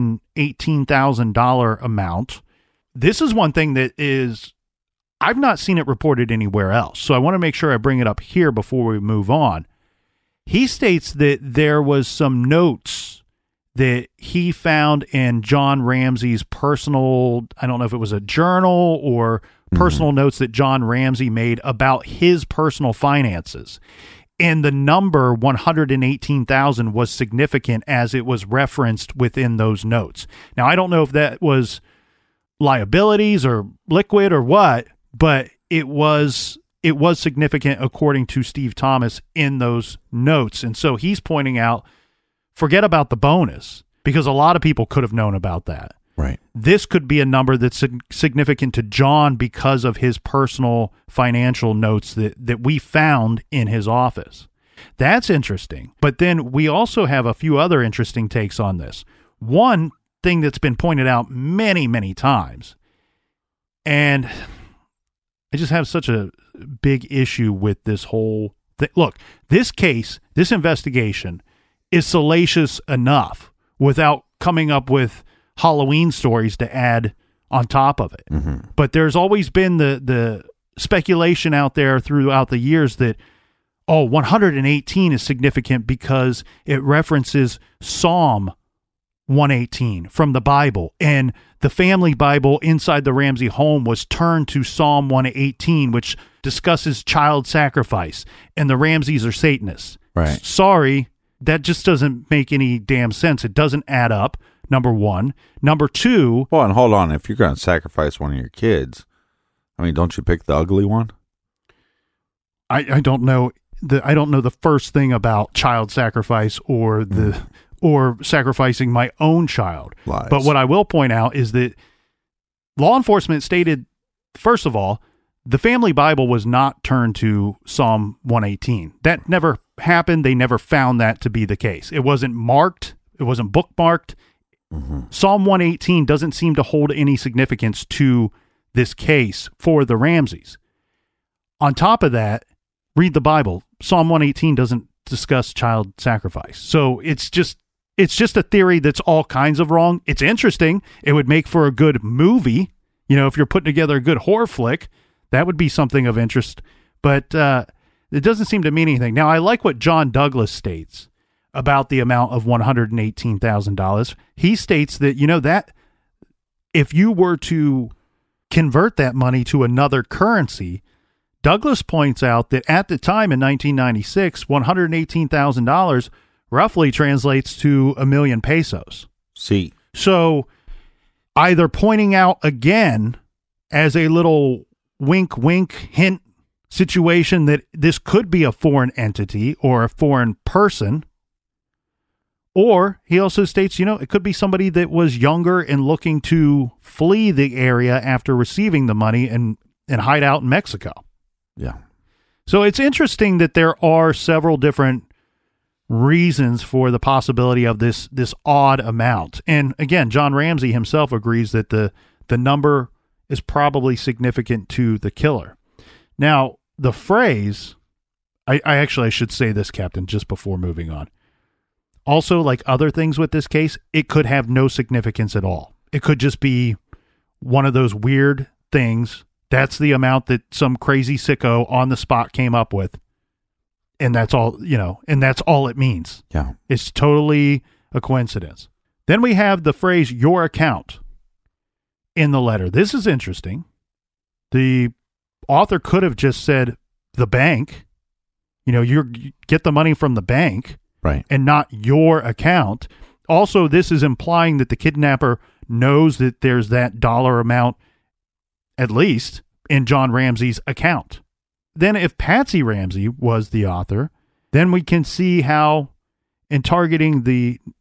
$118,000 amount, this is one thing that is, I've not seen it reported anywhere else. So I want to make sure I bring it up here before we move on. He states that there was some notes that he found in John Ramsey's personal, I don't know if it was a journal or personal notes that John Ramsey made about his personal finances. And the number 118,000 was significant as it was referenced within those notes. Now, I don't know if that was liabilities or liquid or what, but it was significant according to Steve Thomas in those notes. And so he's pointing out, forget about the bonus, because a lot of people could have known about that. Right. This could be a number that's significant to John because of his personal financial notes that we found in his office. That's interesting. But then we also have a few other interesting takes on this. One thing that's been pointed out many, many times, and I just have such a big issue with this whole thing. Look, this case, this investigation is salacious enough without coming up with Halloween stories to add on top of it. Mm-hmm. But there's always been the speculation out there throughout the years that, 118 is significant because it references Psalm 118 from the Bible, and the family Bible inside the Ramsey home was turned to Psalm 118, which discusses child sacrifice, and the Ramseys are Satanists. Right. Sorry, that just doesn't make any damn sense. It doesn't add up, number one. Number two... Well, and hold on. If you're going to sacrifice one of your kids, I mean, don't you pick the ugly one? I don't know. I don't know the first thing about child sacrifice or or sacrificing my own child. Lies. But what I will point out is that law enforcement stated, first of all, the family Bible was not turned to Psalm 118. That never happened. They never found that to be the case. It wasn't marked. It wasn't bookmarked. Mm-hmm. Psalm 118 doesn't seem to hold any significance to this case for the Ramseys. On top of that, read the Bible. Psalm 118 doesn't discuss child sacrifice. So it's just a theory that's all kinds of wrong. It's interesting. It would make for a good movie. You know, if you're putting together a good horror flick, that would be something of interest. But it doesn't seem to mean anything. Now, I like what John Douglas states about the amount of $118,000. He states that, that if you were to convert that money to another currency, Douglas points out that at the time in 1996, $118,000 roughly translates to 1 million pesos. See. So either pointing out again as a little wink, wink, hint situation that this could be a foreign entity or a foreign person, or he also states, it could be somebody that was younger and looking to flee the area after receiving the money and hide out in Mexico. Yeah. So it's interesting that there are several different reasons for the possibility of this odd amount. And again, John Ramsey himself agrees that the number is probably significant to the killer. Now, the phrase, I should say this, Captain, just before moving on. Also, like other things with this case, it could have no significance at all. It could just be one of those weird things. That's the amount that some crazy sicko on the spot came up with. And that's all, and that's all it means. Yeah. It's totally a coincidence. Then we have the phrase, your account, in the letter. This is interesting. The author could have just said the bank, you get the money from the bank, right, and not your account. Also, this is implying that the kidnapper knows that there's that dollar amount, at least, in John Ramsey's account. Then if Patsy Ramsey was the author, then we can see how, in targeting the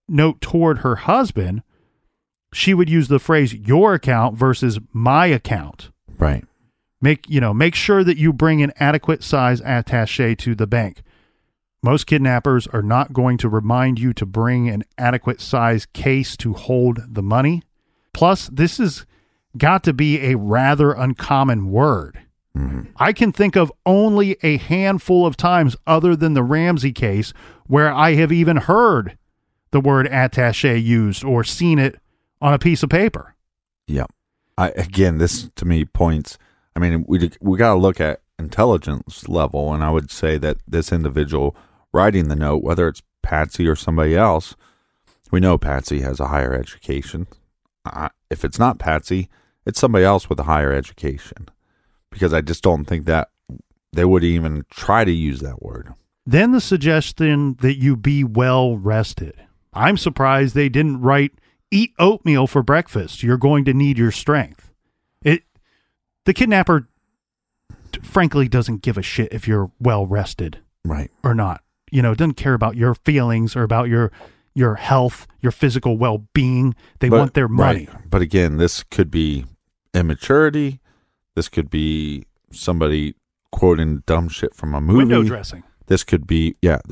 note toward her husband, she would use the phrase your account versus my account. Right. Make sure that you bring an adequate size attaché to the bank. Most kidnappers are not going to remind you to bring an adequate size case to hold the money. Plus, this has got to be a rather uncommon word. Mm-hmm. I can think of only a handful of times other than the Ramsey case where I have even heard the word attaché used or seen it on a piece of paper. Yeah. Again, this to me points, I mean, we got to look at intelligence level, and I would say that this individual writing the note, whether it's Patsy or somebody else, we know Patsy has a higher education. If it's not Patsy, it's somebody else with a higher education, because I just don't think that they would even try to use that word. Then the suggestion that you be well rested. I'm surprised they didn't write, eat oatmeal for breakfast. You're going to need your strength. The kidnapper, frankly, doesn't give a shit if you're well rested, right, or not. Doesn't care about your feelings or about your health, your physical well-being. They want their money. Right. But again, this could be immaturity. This could be somebody quoting dumb shit from a movie. Window dressing. This could be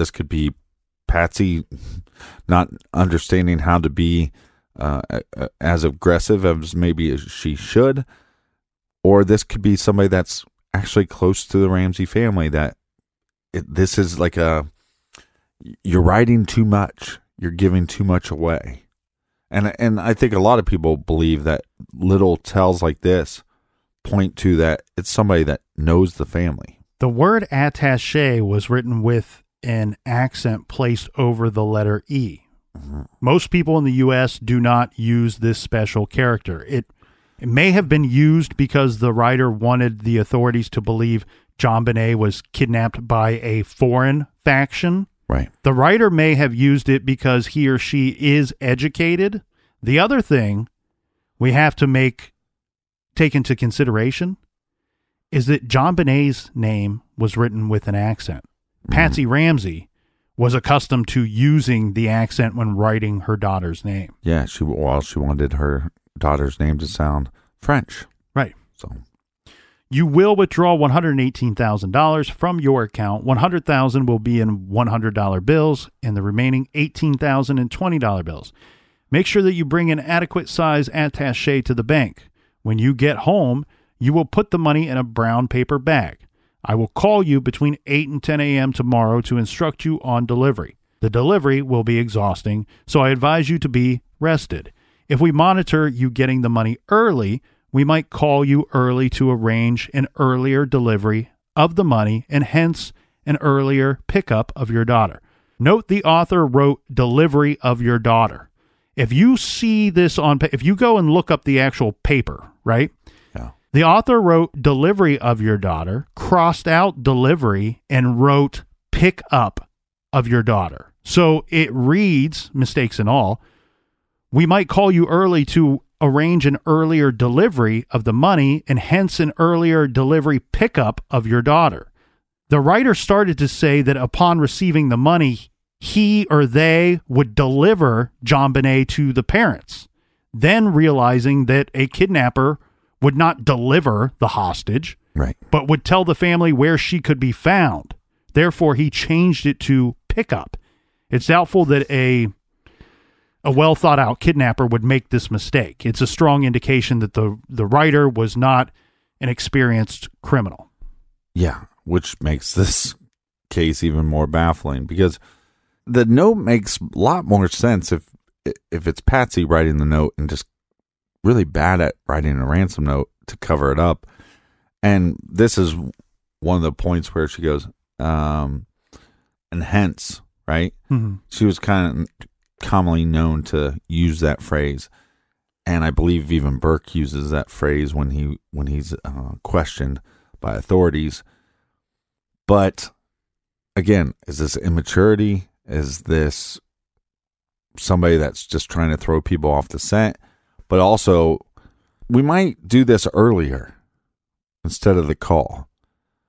Patsy not understanding how to be as aggressive as maybe she should. Or this could be somebody that's actually close to the Ramsey family, that this is like you're writing too much. You're giving too much away. And I think a lot of people believe that little tells like this point to that it's somebody that knows the family. The word attaché was written with an accent placed over the letter E. Mm-hmm. Most people in the U.S. do not use this special character. It may have been used because the writer wanted the authorities to believe JonBenét was kidnapped by a foreign faction. Right. The writer may have used it because he or she is educated. The other thing we have to take into consideration is that JonBenét's name was written with an accent. Patsy Ramsey was accustomed to using the accent when writing her daughter's name. Yeah, she wanted her daughter's name to sound French. Right. So you will withdraw $118,000 from your account. $100,000 will be in $100 bills and the remaining $18,000 in $20 bills. Make sure that you bring an adequate size attaché to the bank. When you get home, you will put the money in a brown paper bag. I will call you between 8 and 10 a.m. tomorrow to instruct you on delivery. The delivery will be exhausting, so I advise you to be rested. If we monitor you getting the money early, we might call you early to arrange an earlier delivery of the money and hence an earlier pickup of your daughter. Note the author wrote delivery of your daughter. If you see this if you go and look up the actual paper, right? Yeah. The author wrote delivery of your daughter, crossed out delivery, and wrote pick up of your daughter. So it reads, mistakes and all, we might call you early to arrange an earlier delivery of the money and hence an earlier delivery pickup of your daughter. The writer started to say that upon receiving the money, he or they would deliver JonBenét to the parents, then realizing that a kidnapper would not deliver the hostage, right, but would tell the family where she could be found. Therefore, he changed it to pickup. It's doubtful that a well-thought-out kidnapper would make this mistake. It's a strong indication that the writer was not an experienced criminal. Yeah, which makes this case even more baffling, because the note makes a lot more sense if it's Patsy writing the note and just really bad at writing a ransom note to cover it up. And this is one of the points where she goes, and hence, right? Mm-hmm. She was kind of commonly known to use that phrase, and I believe even Burke uses that phrase when he's questioned by authorities. But again, is this immaturity? Is this somebody that's just trying to throw people off the scent? But also, we might do this earlier instead of the call.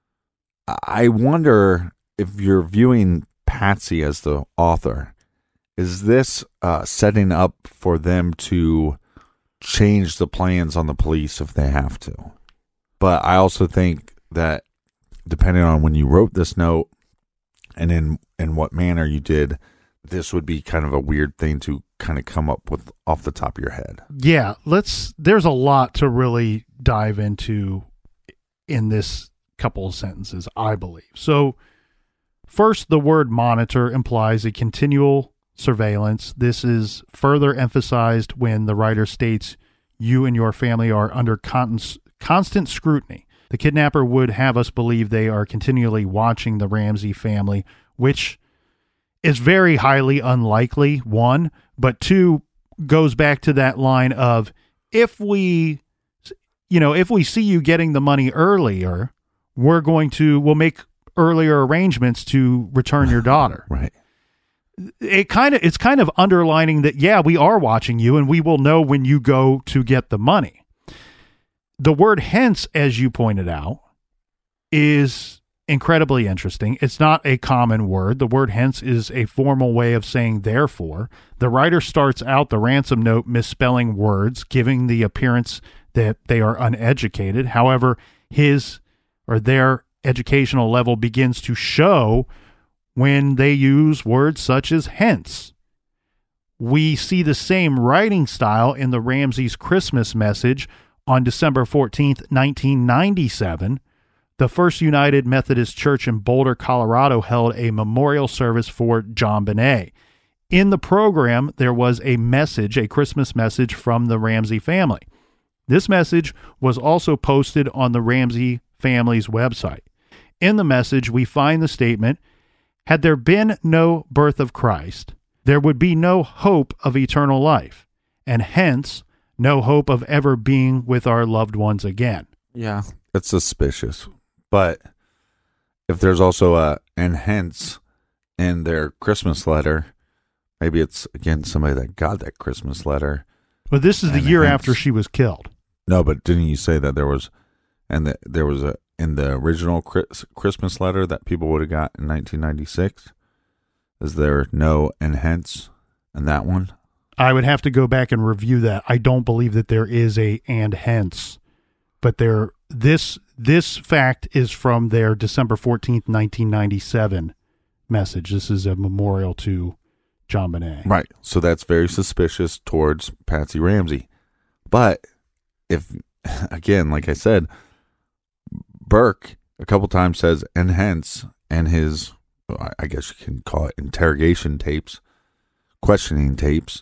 I wonder if you're viewing Patsy as the author, is this setting up for them to change the plans on the police if they have to? But I also think that depending on when you wrote this note and in what manner you did, this would be kind of a weird thing to kind of come up with off the top of your head. Yeah, there's a lot to really dive into in this couple of sentences, I believe. So first, the word monitor implies a continual surveillance. This is further emphasized when the writer states you and your family are under constant scrutiny. The kidnapper would have us believe they are continually watching the Ramsey family, which is very highly unlikely, one, but two, goes back to that line of if we see you getting the money earlier, we'll make earlier arrangements to return your daughter. Right. It's kind of underlining that, yeah, we are watching you and we will know when you go to get the money. The word hence, as you pointed out, is incredibly interesting. It's not a common word. The word hence is a formal way of saying therefore. The writer starts out the ransom note misspelling words, giving the appearance that they are uneducated. However, their educational level begins to show when they use words such as hence. We see the same writing style in the Ramsey's Christmas message on December 14th, 1997. The First United Methodist Church in Boulder, Colorado held a memorial service for JonBenét. In the program, there was a Christmas message from the Ramsey family. This message was also posted on the Ramsey family's website. In the message, we find the statement, "Had there been no birth of Christ, there would be no hope of eternal life, and hence no hope of ever being with our loved ones again." Yeah, that's suspicious. But if there's also and hence in their Christmas letter, maybe it's, again, somebody that got that Christmas letter. But this is the year after she was killed. No, but didn't you say that there was in the original Christmas letter that people would have got in 1996? Is there no and hence in that one? I would have to go back and review that. I don't believe that there is a and hence, but this fact is from their December 14th, 1997 message. This is a memorial to JonBenét. Right. So that's very suspicious towards Patsy Ramsey. But if, again, like I said, Burke a couple times says and hence, and his, I guess you can call it interrogation tapes, questioning tapes.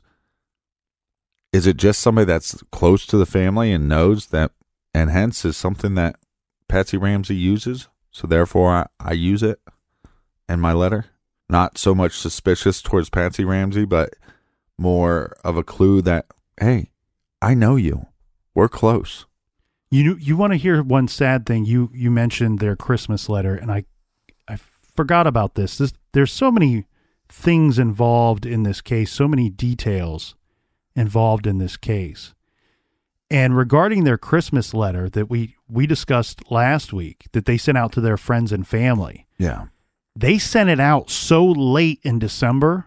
Is it just somebody that's close to the family and knows that and hence is something that Patsy Ramsey uses? So therefore I use it in my letter? Not so much suspicious towards Patsy Ramsey, but more of a clue that, hey, I know you. We're close. You want to hear one sad thing? You mentioned their Christmas letter, and I forgot about this. There's so many things involved in this case, so many details involved in this case. And regarding their Christmas letter that we discussed last week, that they sent out to their friends and family. Yeah. They sent it out so late in December.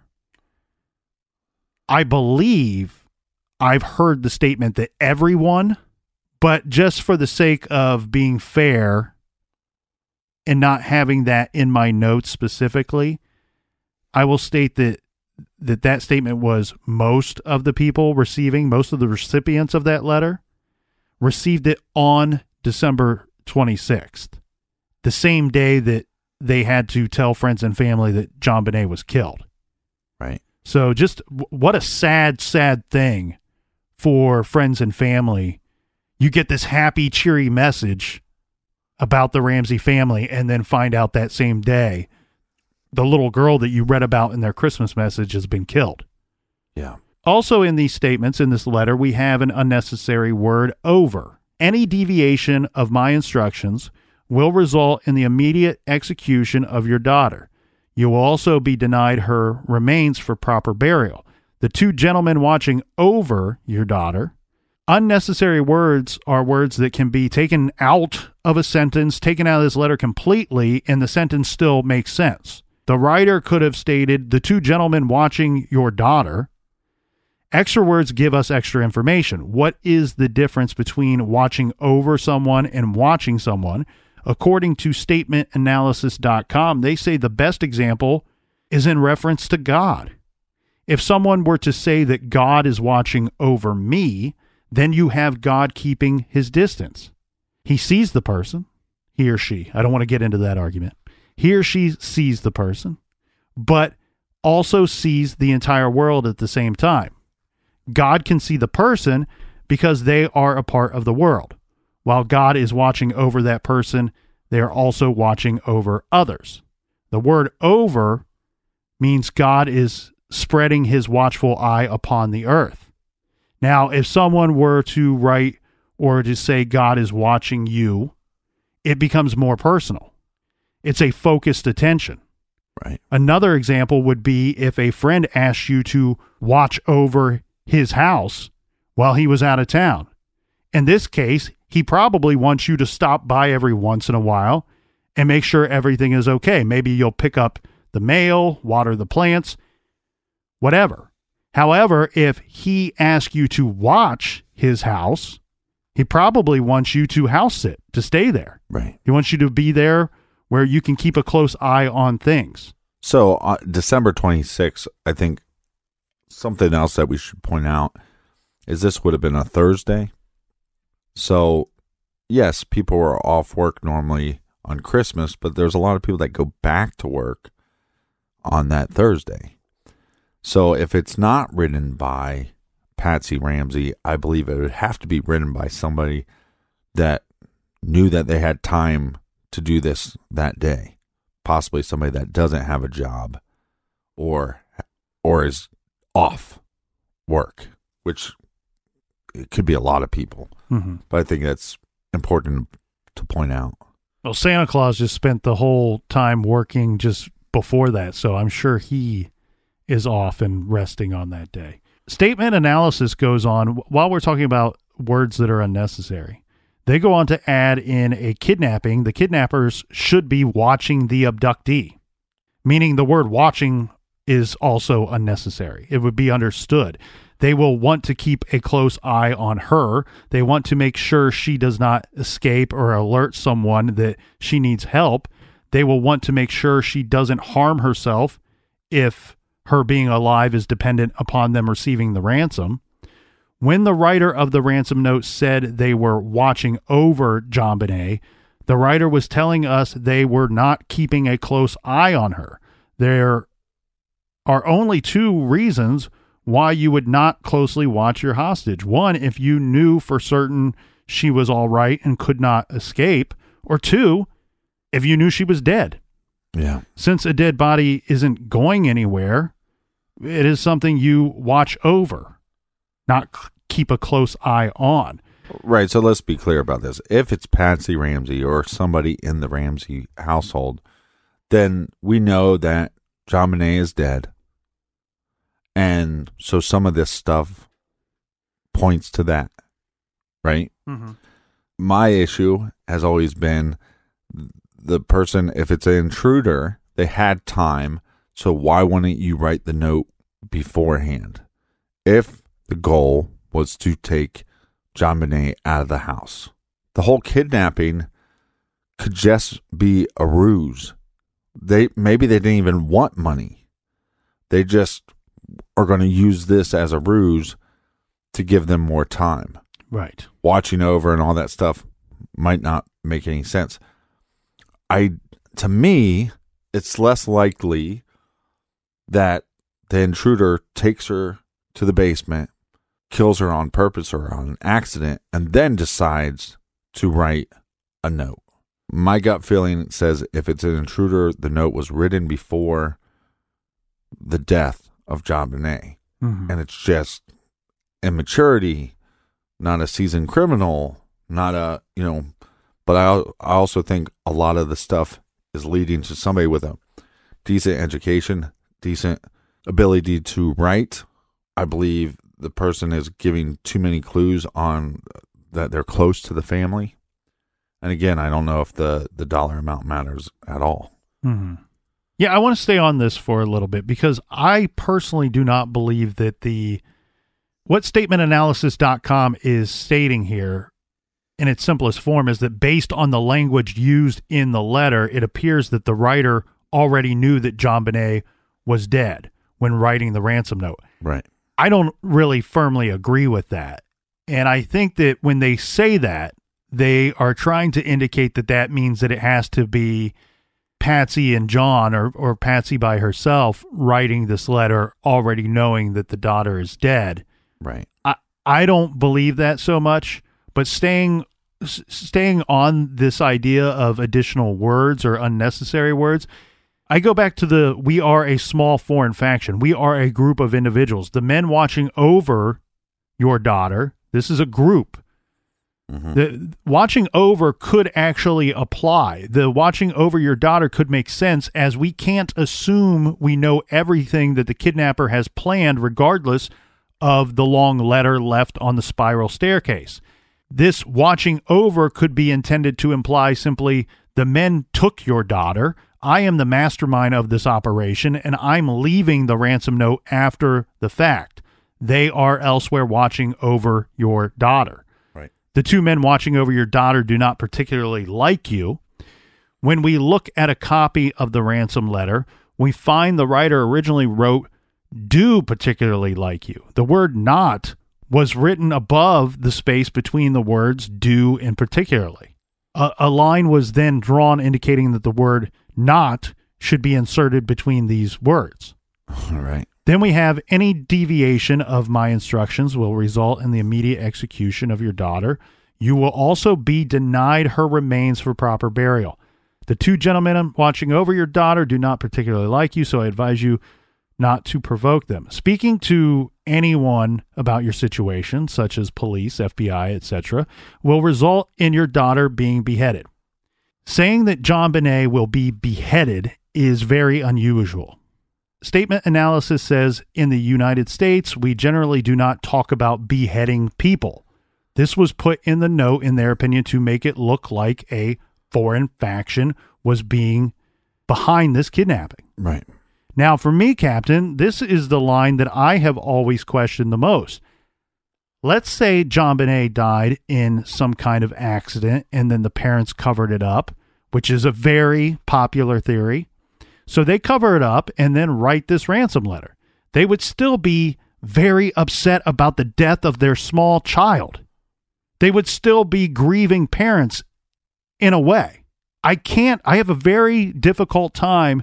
I believe I've heard the statement that everyone, but just for the sake of being fair and not having that in my notes specifically, I will state that statement was most of the people most of the recipients of that letter received it on December 26th, the same day that they had to tell friends and family that JonBenét was killed. Right. So just what a sad, sad thing for friends and family. You get this happy, cheery message about the Ramsey family and then find out that same day the little girl that you read about in their Christmas message has been killed. Yeah. Also in these statements, in this letter, we have an unnecessary word, over. Any deviation of my instructions will result in the immediate execution of your daughter. You will also be denied her remains for proper burial. The two gentlemen watching over your daughter. Unnecessary words are words that can be taken out of a sentence, taken out of this letter completely, and the sentence still makes sense. The writer could have stated, the two gentlemen watching your daughter. Extra words give us extra information. What is the difference between watching over someone and watching someone? According to statementanalysis.com, they say the best example is in reference to God. If someone were to say that God is watching over me, then you have God keeping his distance. He sees the person, he or she. I don't want to get into that argument. He or she sees the person, but also sees the entire world at the same time. God can see the person because they are a part of the world. While God is watching over that person, they are also watching over others. The word over means God is spreading his watchful eye upon the earth. Now, if someone were to write or to say God is watching you, it becomes more personal. It's a focused attention. Right. Another example would be if a friend asked you to watch over his house while he was out of town. In this case, he probably wants you to stop by every once in a while and make sure everything is okay. Maybe you'll pick up the mail, water the plants, whatever. However, if he asks you to watch his house, he probably wants you to house sit, to stay there. Right. He wants you to be there where you can keep a close eye on things. So December 26th, I think something else that we should point out is this would have been a Thursday. So, yes, people were off work normally on Christmas, but there's a lot of people that go back to work on that Thursday. So if it's not written by Patsy Ramsey, I believe it would have to be written by somebody that knew that they had time to do this that day. Possibly somebody that doesn't have a job or is off work, which it could be a lot of people. Mm-hmm. But I think that's important to point out. Well, Santa Claus just spent the whole time working just before that, so I'm sure he is off and resting on that day. Statement analysis goes on while we're talking about words that are unnecessary. They go on to add in a kidnapping. The kidnappers should be watching the abductee, meaning the word watching is also unnecessary. It would be understood. They will want to keep a close eye on her. They want to make sure she does not escape or alert someone that she needs help. They will want to make sure she doesn't harm herself if her being alive is dependent upon them receiving the ransom. When the writer of the ransom note said they were watching over JonBenét, the writer was telling us they were not keeping a close eye on her. There are only two reasons why you would not closely watch your hostage. One, if you knew for certain she was all right and could not escape. Or two, if you knew she was dead. Yeah. Since a dead body isn't going anywhere, it is something you watch over, not keep a close eye on. Right. So let's be clear about this. If it's Patsy Ramsey or somebody in the Ramsey household, then we know that JonBenét is dead. And so some of this stuff points to that, right? Mm-hmm. My issue has always been the person, if it's an intruder, they had time. So why wouldn't you write the note beforehand? If the goal was to take JonBenét out of the house, the whole kidnapping could just be a ruse. Maybe they didn't even want money. They just are going to use this as a ruse to give them more time. Right. Watching over and all that stuff might not make any sense. To me, it's less likely that the intruder takes her to the basement, kills her on purpose or on an accident, and then decides to write a note. My gut feeling says if it's an intruder, the note was written before the death of JonBenét. Mm-hmm. And it's just immaturity, not a seasoned criminal, not a, but I also think a lot of the stuff is leading to somebody with a decent education, decent ability to write. I believe the person is giving too many clues on that they're close to the family. And again, I don't know if the dollar amount matters at all. Mm-hmm. Yeah, I want to stay on this for a little bit because I personally do not believe that what statementanalysis.com is stating here in its simplest form is that based on the language used in the letter, it appears that the writer already knew that JonBenét was dead when writing the ransom note. Right. I don't really firmly agree with that. And I think that when they say that, they are trying to indicate that that means that it has to be Patsy and John or Patsy by herself writing this letter already knowing that the daughter is dead. Right. I don't believe that so much, but staying on this idea of additional words or unnecessary words, I go back to we are a small foreign faction. We are a group of individuals. The men watching over your daughter, this is a group. Mm-hmm. The watching over could actually apply. The watching over your daughter could make sense, as we can't assume we know everything that the kidnapper has planned, regardless of the long letter left on the spiral staircase. This watching over could be intended to imply simply the men took your daughter. I am the mastermind of this operation, and I'm leaving the ransom note after the fact. They are elsewhere watching over your daughter. Right. The two men watching over your daughter do not particularly like you. When we look at a copy of the ransom letter, we find the writer originally wrote, do particularly like you. The word not was written above the space between the words do and particularly. A line was then drawn indicating that the word not should be inserted between these words. All right. Then we have any deviation of my instructions will result in the immediate execution of your daughter. You will also be denied her remains for proper burial. The two gentlemen watching over your daughter do not particularly like you, so I advise you not to provoke them. Speaking to anyone about your situation, such as police, FBI, etc., will result in your daughter being beheaded. Saying that JonBenét will be beheaded is very unusual. Statement analysis says in the United States, we generally do not talk about beheading people. This was put in the note, in their opinion, to make it look like a foreign faction was being behind this kidnapping. Right. Now, for me, Captain, this is the line that I have always questioned the most. Let's say JonBenét died in some kind of accident and then the parents covered it up, which is a very popular theory. So they cover it up and then write this ransom letter. They would still be very upset about the death of their small child. They would still be grieving parents in a way. I have a very difficult time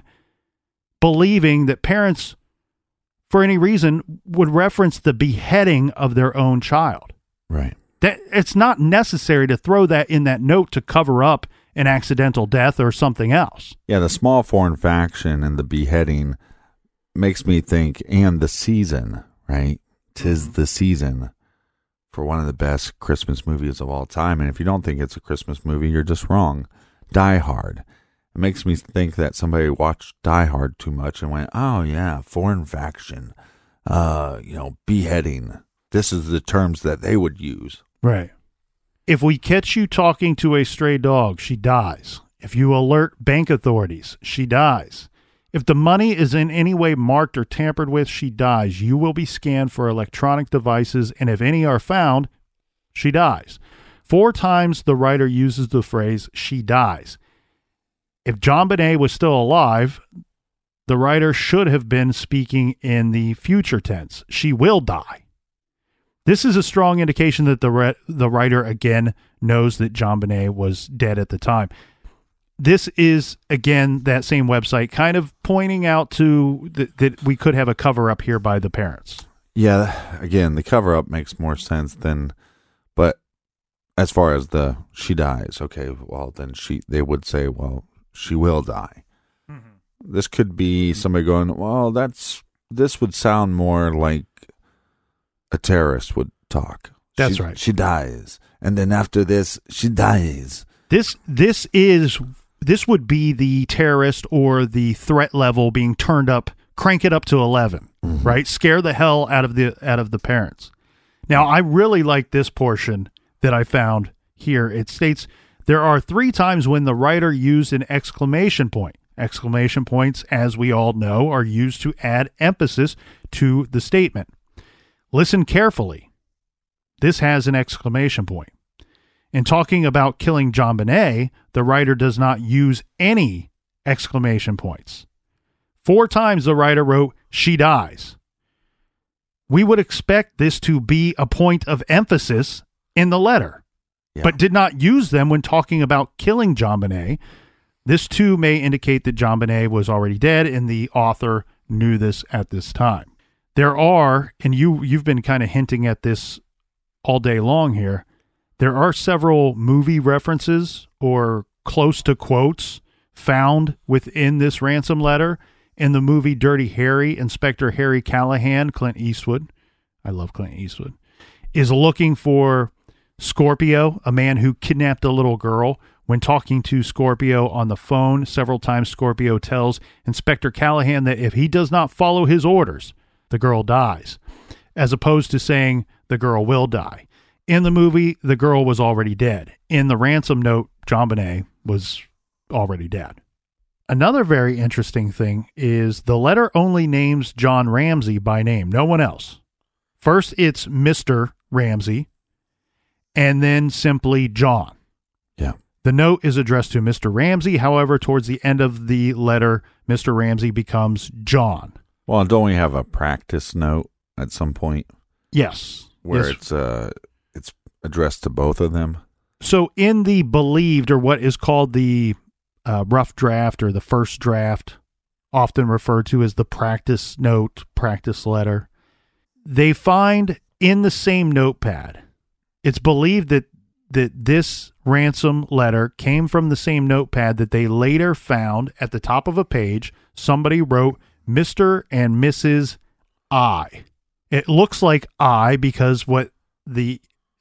believing that parents, for any reason, would reference the beheading of their own child. Right. That it's not necessary to throw that in that note to cover up an accidental death or something else. Yeah, the small foreign faction and the beheading makes me think, and the season, right? 'Tis the season for one of the best Christmas movies of all time. And if you don't think it's a Christmas movie, you're just wrong. Die Hard. It makes me think that somebody watched Die Hard too much and went, oh yeah, foreign faction, beheading. This is the terms that they would use. Right. If we catch you talking to a stray dog, she dies. If you alert bank authorities, she dies. If the money is in any way marked or tampered with, she dies. You will be scanned for electronic devices, and if any are found, she dies. 4 times the writer uses the phrase, she dies. If JonBenét was still alive, the writer should have been speaking in the future tense. She will die. This is a strong indication that the writer, again, knows that JonBenét was dead at the time. This is, again, that same website kind of pointing out to that we could have a cover-up here by the parents. Yeah, again, the cover-up makes more sense than, but as far as the she dies, okay, well, then they would say, well, she will die. Mm-hmm. This could be somebody going, well, this would sound more like a terrorist would talk. That's right. She dies. And then after this, she dies. This would be the terrorist or the threat level being turned up, crank it up to 11, mm-hmm. right? Scare the hell out of the parents. Now, I really like this portion that I found here. It states, there are 3 times when the writer used an exclamation point. Exclamation points, as we all know, are used to add emphasis to the statement. Listen carefully. This has an exclamation point. In talking about killing JonBenet, the writer does not use any exclamation points. 4 times the writer wrote, "She dies." We would expect this to be a point of emphasis in the letter, but did not use them when talking about killing JonBenet. This too may indicate that JonBenet was already dead, and the author knew this at this time. There are, and you've been kind of hinting at this all day long here, there are several movie references or close to quotes found within this ransom letter. In the movie Dirty Harry, Inspector Harry Callahan, Clint Eastwood, I love Clint Eastwood, is looking for Scorpio, a man who kidnapped a little girl. When talking to Scorpio on the phone, several times Scorpio tells Inspector Callahan that if he does not follow his orders, the girl dies, as opposed to saying the girl will die. In the movie, the girl was already dead. In the ransom note, JonBenet was already dead. Another very interesting thing is the letter only names John Ramsey by name, no one else. First, it's Mr. Ramsey, and then simply John. Yeah. The note is addressed to Mr. Ramsey. However, towards the end of the letter, Mr. Ramsey becomes John. Well, don't we have a practice note at some point? Yes. Where yes. it's addressed to both of them? So in the believed, or what is called the rough draft or the first draft, often referred to as the practice note, practice letter, they find in the same notepad, it's believed that this ransom letter came from the same notepad that they later found at the top of a page. Somebody wrote Mr. and Mrs. I. It looks like I because what the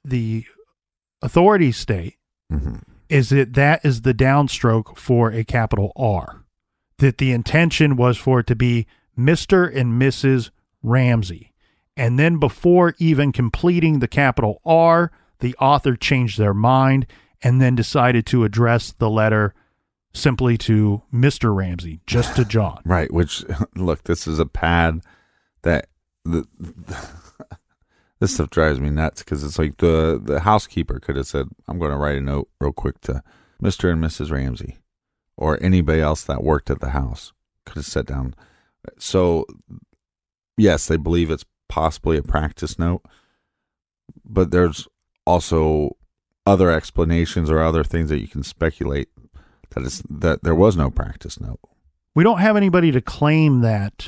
authorities state is that is the downstroke for a capital R. That the intention was for it to be Mr. and Mrs. Ramsey. And then before even completing the capital R, the author changed their mind and then decided to address the letter simply to Mr. Ramsey, just to John. Right, which, look, this is a pad that... This stuff drives me nuts because it's like the housekeeper could have said, I'm going to write a note real quick to Mr. and Mrs. Ramsey, or anybody else that worked at the house could have sat down. So, yes, they believe it's possibly a practice note, but there's also other explanations or other things that you can speculate that there was no practice note. We don't have anybody to claim that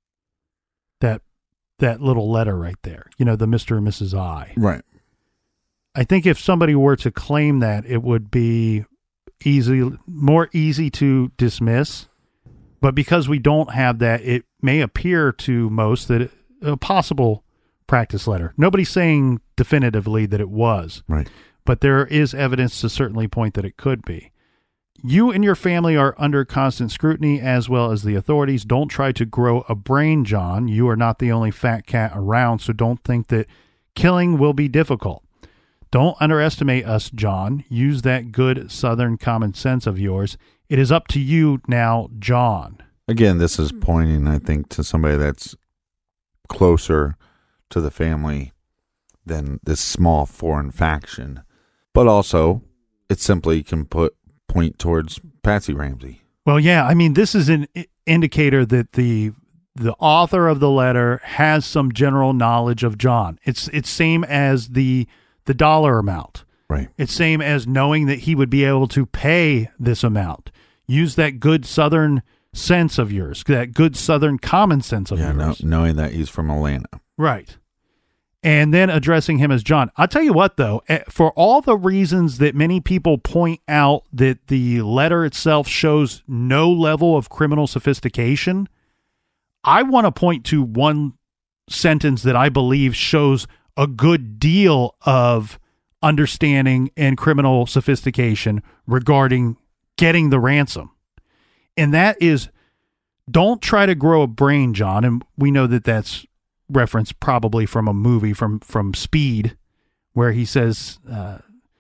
little letter right there, the Mr. and Mrs. I. Right. I think if somebody were to claim that, it would be more easy to dismiss. But because we don't have that, it may appear to most that a possible practice letter. Nobody's saying definitively that it was. Right. But there is evidence to certainly point that it could be. You and your family are under constant scrutiny, as well as the authorities. Don't try to grow a brain, John. You are not the only fat cat around, so don't think that killing will be difficult. Don't underestimate us, John. Use that good Southern common sense of yours. It is up to you now, John. Again, this is pointing, I think, to somebody that's closer to the family than this small foreign faction. But also, it simply can point towards Patsy Ramsey. Well, yeah, I mean, this is an indicator that the author of the letter has some general knowledge of John. It's same as the dollar amount. Right. It's same as knowing that he would be able to pay this amount. Use that good Southern sense of yours, that good Southern common sense of yours. Knowing that he's from Atlanta. Right. And then addressing him as John. I'll tell you what, though, for all the reasons that many people point out that the letter itself shows no level of criminal sophistication, I want to point to one sentence that I believe shows a good deal of understanding and criminal sophistication regarding getting the ransom. And that is, don't try to grow a brain, John. And we know that that's reference probably from a movie from Speed, where he says,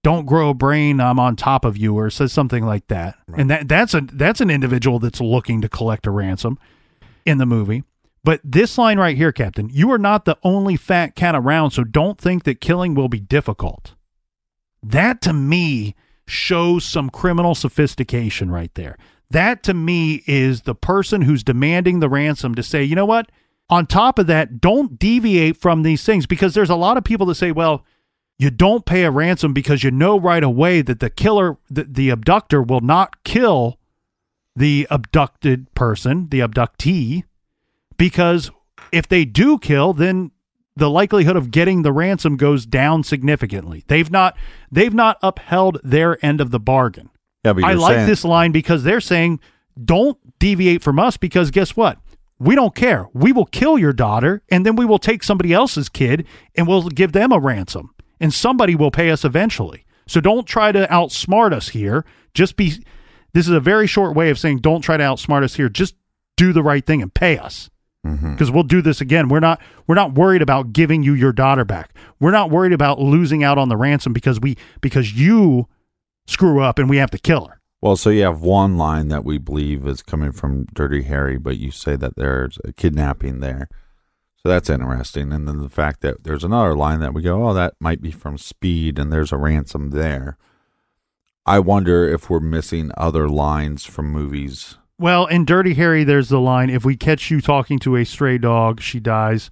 don't grow a brain, I'm on top of you, or says something like that. Right. And that's an individual that's looking to collect a ransom in the movie. But this line right here, Captain, you are not the only fat cat around, so don't think that killing will be difficult. That to me shows some criminal sophistication right there. That to me is the person who's demanding the ransom to say, you know what? On top of that, don't deviate from these things, because there's a lot of people that say, well, you don't pay a ransom because you know right away that the killer, the abductor will not kill the abducted person, the abductee, because if they do kill, then the likelihood of getting the ransom goes down significantly. They've not upheld their end of the bargain. Yeah, but I like this line because they're saying, don't deviate from us, because guess what? We don't care. We will kill your daughter, and then we will take somebody else's kid and we'll give them a ransom, and somebody will pay us eventually. So don't try to outsmart us here. This is a very short way of saying don't try to outsmart us here. Just do the right thing and pay us, because we'll do this again. We're not worried about giving you your daughter back. We're not worried about losing out on the ransom because you screw up and we have to kill her. Well, so you have one line that we believe is coming from Dirty Harry, but you say that there's a kidnapping there. So that's interesting. And then the fact that there's another line that we go, oh, that might be from Speed, and there's a ransom there. I wonder if we're missing other lines from movies. Well, in Dirty Harry, there's the line, if we catch you talking to a stray dog, she dies.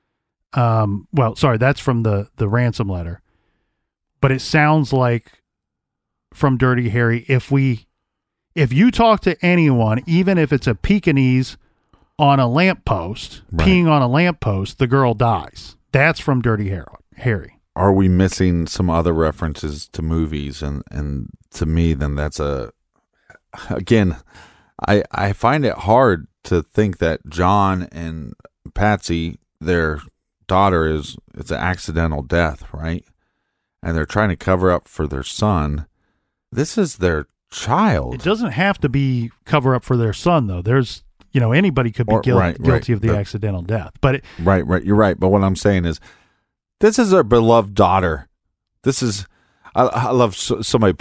That's from the ransom letter. But it sounds like from Dirty Harry, if you talk to anyone, even if it's a Pekingese on a lamppost, right, peeing on a lamppost, the girl dies. That's from Dirty Harry. Are we missing some other references to movies? And to me, then that's again, I find it hard to think that John and Patsy, their daughter, it's an accidental death, right? And they're trying to cover up for their son. This is their child. It doesn't have to be cover up for their son, though. There's, anybody could be guilty of the accidental death. But right. You're right. But what I'm saying is, this is their beloved daughter. This is, I love somebody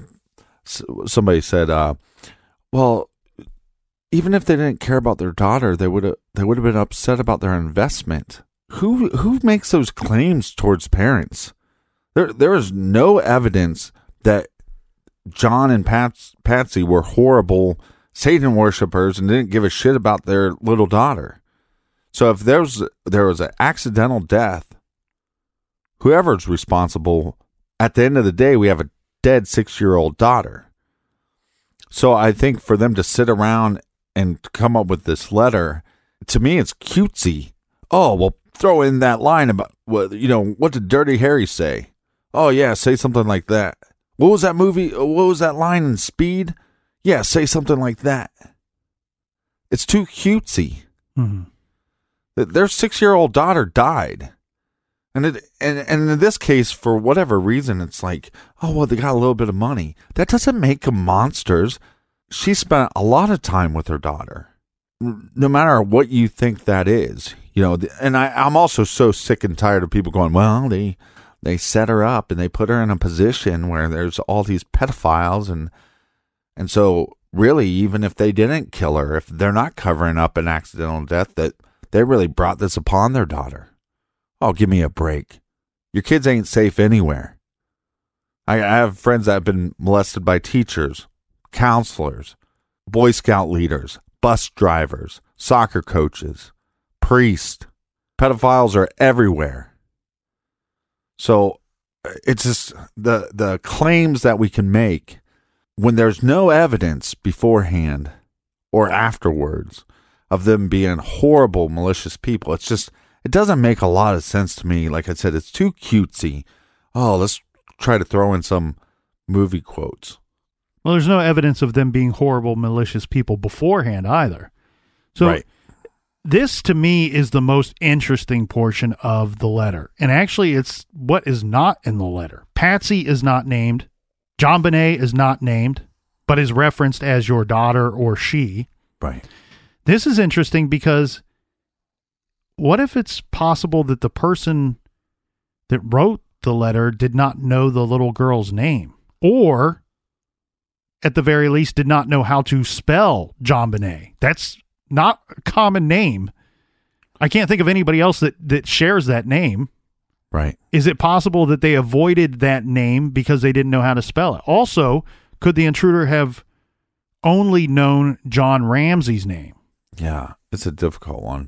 said, well, even if they didn't care about their daughter, they would have been upset about their investment. Who makes those claims towards parents? There is no evidence that John and Patsy were horrible Satan worshipers and didn't give a shit about their little daughter. So if there was an accidental death, whoever's responsible, at the end of the day, we have a dead 6-year-old daughter. So I think for them to sit around and come up with this letter, to me, it's cutesy. Oh, well, throw in that line about, what did Dirty Harry say? Oh, yeah, say something like that. What was that movie? What was that line in Speed? Yeah, say something like that. It's too cutesy. Mm-hmm. Their 6-year-old daughter died. And in this case, for whatever reason, it's like, oh, well, they got a little bit of money. That doesn't make them monsters. She spent a lot of time with her daughter. No matter what you think that is. And I'm also so sick and tired of people going, well, they set her up and they put her in a position where there's all these pedophiles. And so really, even if they didn't kill her, if they're not covering up an accidental death, that they really brought this upon their daughter. Oh, give me a break. Your kids ain't safe anywhere. I have friends that have been molested by teachers, counselors, Boy Scout leaders, bus drivers, soccer coaches, priests. Pedophiles are everywhere. So it's just the claims that we can make when there's no evidence beforehand or afterwards of them being horrible, malicious people. It's just, it doesn't make a lot of sense to me. Like I said, it's too cutesy. Oh, let's try to throw in some movie quotes. Well, there's no evidence of them being horrible, malicious people beforehand either. So right. This, to me, is the most interesting portion of the letter. And actually, it's what is not in the letter. Patsy is not named. JonBenét is not named, but is referenced as your daughter or she. Right. This is interesting because what if it's possible that the person that wrote the letter did not know the little girl's name, or at the very least did not know how to spell JonBenet. That's not a common name. I can't think of anybody else that shares that name. Right. Is it possible that they avoided that name because they didn't know how to spell it? Also, could the intruder have only known John Ramsey's name? Yeah, it's a difficult one.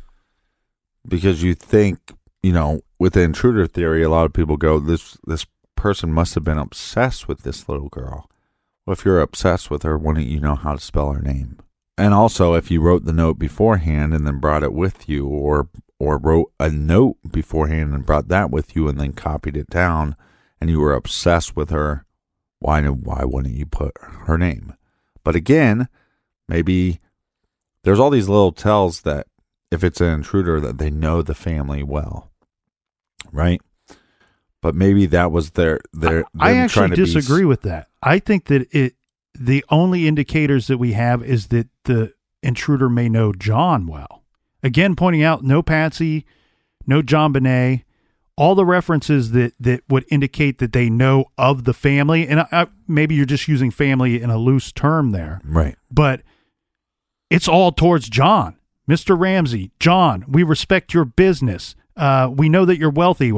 Because you think, with the intruder theory, a lot of people go, this person must have been obsessed with this little girl. Well, if you're obsessed with her, wouldn't you know how to spell her name? And also, if you wrote the note beforehand and then brought it with you, or wrote a note beforehand and brought that with you and then copied it down, and you were obsessed with her, why wouldn't you put her name? But again, maybe there's all these little tells that if it's an intruder that they know the family well, right? But maybe that was I actually disagree with that. I think that the only indicators that we have is that the intruder may know John well. Again, pointing out no Patsy, no JonBenet, all the references that would indicate that they know of the family. And maybe you're just using family in a loose term there. Right. But it's all towards John. Mr. Ramsey, John, we respect your business. We know that you're wealthy,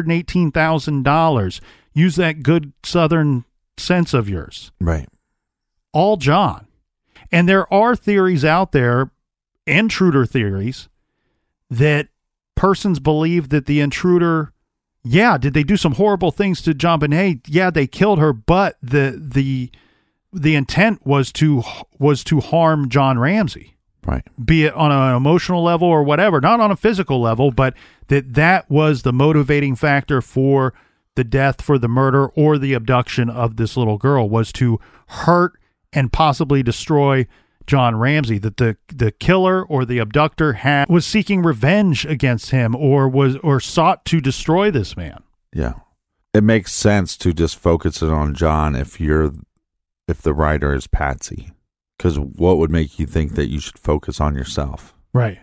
$118,000. Use that good Southern sense of yours. Right. All John. And there are theories out there, intruder theories, that persons believe that the intruder, did they do some horrible things to JonBenet? Yeah, they killed her, but the intent was to harm John Ramsey. Right. Be it on an emotional level or whatever, not on a physical level, but that was the motivating factor for the death, for the murder, or the abduction of this little girl, was to hurt and possibly destroy John Ramsey. That the killer or the abductor was seeking revenge against him, or sought to destroy this man. Yeah. It makes sense to just focus it on John if the writer is Patsy. Because what would make you think that you should focus on yourself? Right.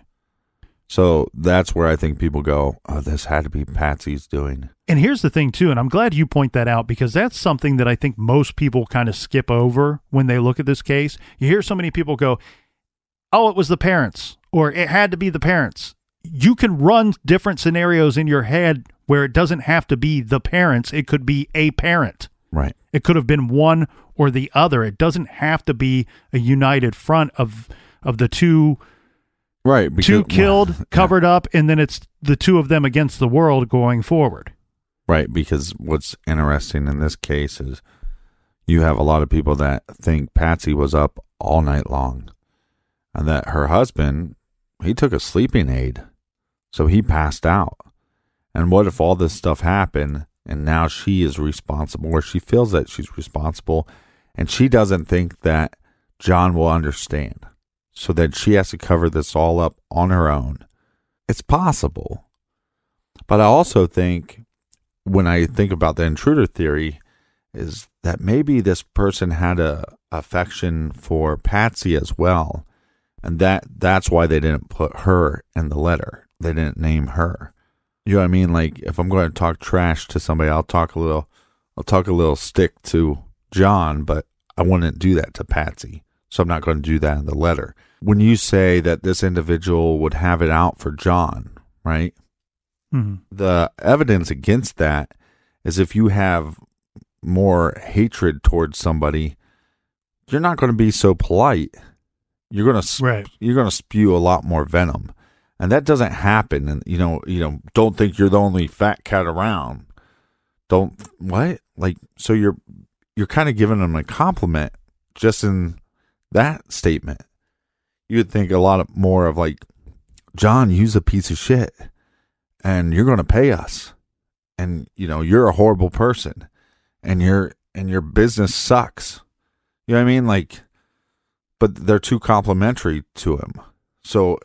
So that's where I think people go, oh, this had to be Patsy's doing. And here's the thing, too, and I'm glad you point that out, because that's something that I think most people kind of skip over when they look at this case. You hear so many people go, oh, it was the parents, or it had to be the parents. You can run different scenarios in your head where it doesn't have to be the parents. It could be a parent. Right. It could have been one or the other. It doesn't have to be a united front of the two. Right. Two killed, covered up, and then it's the two of them against the world going forward. Right. Because what's interesting in this case is you have a lot of people that think Patsy was up all night long, and that her husband, he took a sleeping aid, so he passed out. And what if all this stuff happened and now she is responsible, or she feels that she's responsible, and she doesn't think that John will understand, so that she has to cover this all up on her own? It's possible. But I also think, when I think about the intruder theory, is that maybe this person had a affection for Patsy as well, and that's why they didn't put her in the letter. They didn't name her. You know what I mean? Like, if I'm going to talk trash to somebody, I'll talk a little stick to John, but I wouldn't do that to Patsy. So I'm not going to do that in the letter. When you say that this individual would have it out for John, right? Mm-hmm. The evidence against that is if you have more hatred towards somebody, you're not going to be so polite. You're going to spew a lot more venom. And that doesn't happen. And, don't think you're the only fat cat around. So you're kind of giving them a compliment just in that statement. You would think a lot more of like, John, you's a piece of shit and you're going to pay us. And, you're a horrible person and your business sucks. You know what I mean? Like, but they're too complimentary to him. So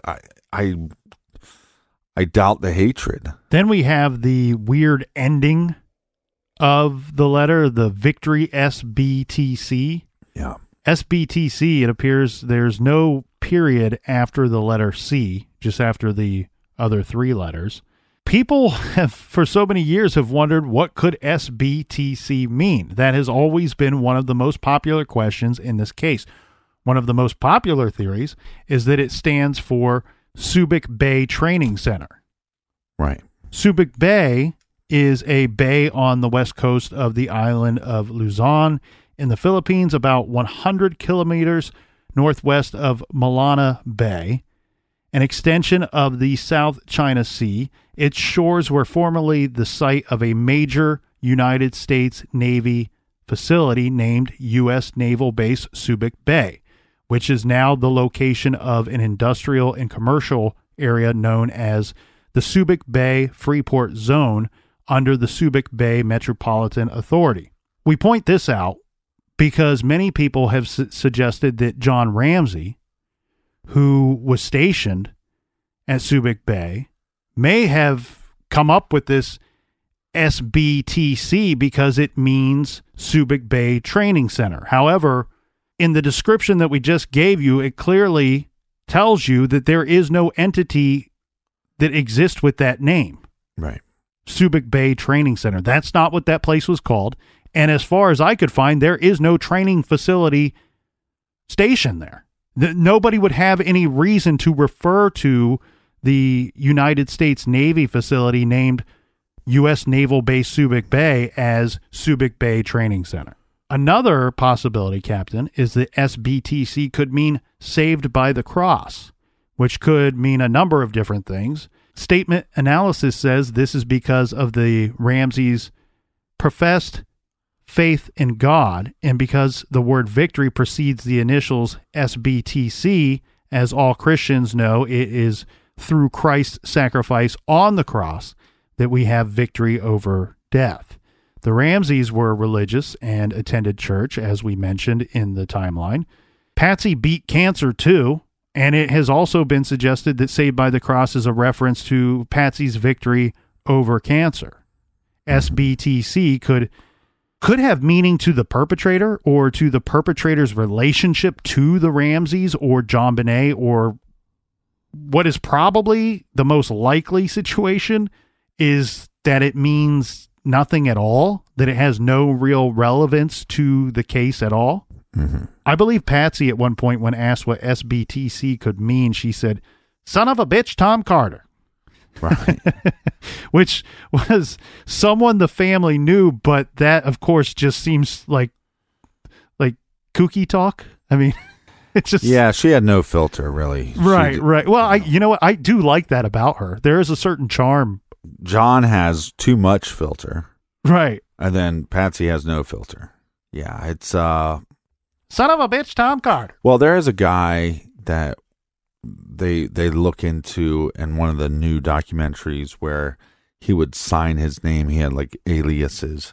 I doubt the hatred. Then we have the weird ending of the letter, the Victory SBTC. Yeah. SBTC, it appears there's no period after the letter C, just after the other three letters. people have, for so many years, have wondered what could SBTC mean. That has always been one of the most popular questions in this case. One of the most popular theories is that it stands for Subic Bay Training Center. Right. Subic Bay is a bay on the west coast of the island of Luzon in the Philippines, about 100 kilometers northwest of Malana Bay, an extension of the South China Sea. Its shores were formerly the site of a major United States Navy facility named U.S. Naval Base Subic Bay, which is now the location of an industrial and commercial area known as the Subic Bay Freeport Zone under the Subic Bay Metropolitan Authority. We point this out because many people have suggested that John Ramsey, who was stationed at Subic Bay, may have come up with this SBTC because it means Subic Bay Training Center. However, in the description that we just gave you, it clearly tells you that there is no entity that exists with that name. Right. Subic Bay Training Center. That's not what that place was called. And as far as I could find, there is no training facility stationed there. Nobody would have any reason to refer to the United States Navy facility named U.S. Naval Base Subic Bay as Subic Bay Training Center. Another possibility, Captain, is that SBTC could mean Saved by the Cross, which could mean a number of different things. Statement analysis says this is because of the Ramsey's professed faith in God, and because the word victory precedes the initials SBTC, as all Christians know, it is through Christ's sacrifice on the cross that we have victory over death. The Ramseys were religious and attended church, as we mentioned in the timeline. Patsy beat cancer too, and it has also been suggested that Saved by the Cross is a reference to Patsy's victory over cancer. SBTC could have meaning to the perpetrator or to the perpetrator's relationship to the Ramseys or JonBenét, or what is probably the most likely situation is that it means nothing at all, that it has no real relevance to the case at all. Mm-hmm. I believe Patsy at one point, when asked what SBTC could mean, she said, "Son of a bitch, Tom Carter." Right. Which was someone the family knew, but that, of course, just seems like kooky talk. I mean, it's just... Yeah, she had no filter, really. Right. Well, you know what? I do like that about her. There is a certain charm. John has too much filter. Right. And then Patsy has no filter. Yeah, it's... Son of a bitch, Tom Carter. Well, there is a guy that they look into in one of the new documentaries where he would sign his name. He had like aliases,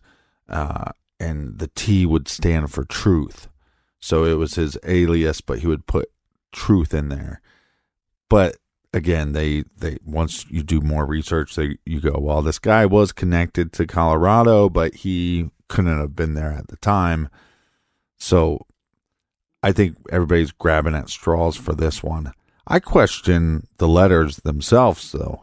and the T would stand for truth. So it was his alias, but he would put truth in there. But again, they once you do more research, you go, well, this guy was connected to Colorado, but he couldn't have been there at the time. So I think everybody's grabbing at straws for this one. I question the letters themselves, though.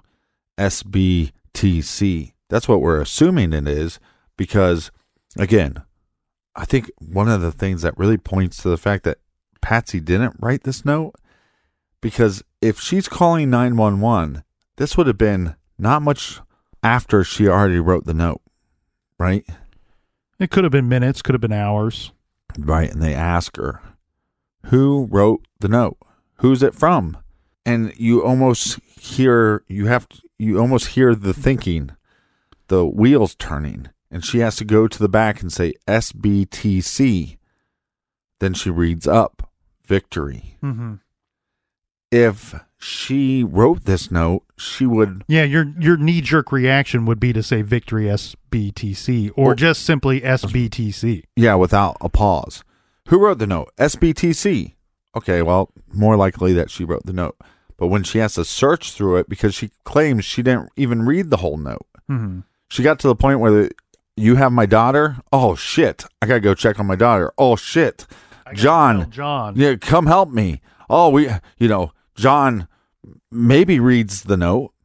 SBTC. That's what we're assuming it is, because, again, I think one of the things that really points to the fact that Patsy didn't write this note, because if she's calling 911, this would have been not much after she already wrote the note, right? It could have been minutes, could have been hours. Right, and they ask her, who wrote the note? Who's it from? And you almost hear the thinking, the wheels turning, and she has to go to the back and say SBTC. Then she reads up victory. Mm-hmm. If she wrote this note, she would... Yeah, your knee-jerk reaction would be to say victory SBTC, or just simply SBTC. Yeah, without a pause. Who wrote the note? SBTC. Okay, well, more likely that she wrote the note. But when she has to search through it, because she claims she didn't even read the whole note. Mm-hmm. She got to the point where you have my daughter? Oh, shit. I got to go check on my daughter. Oh, shit. John. Yeah, come help me. Oh, John maybe reads the note.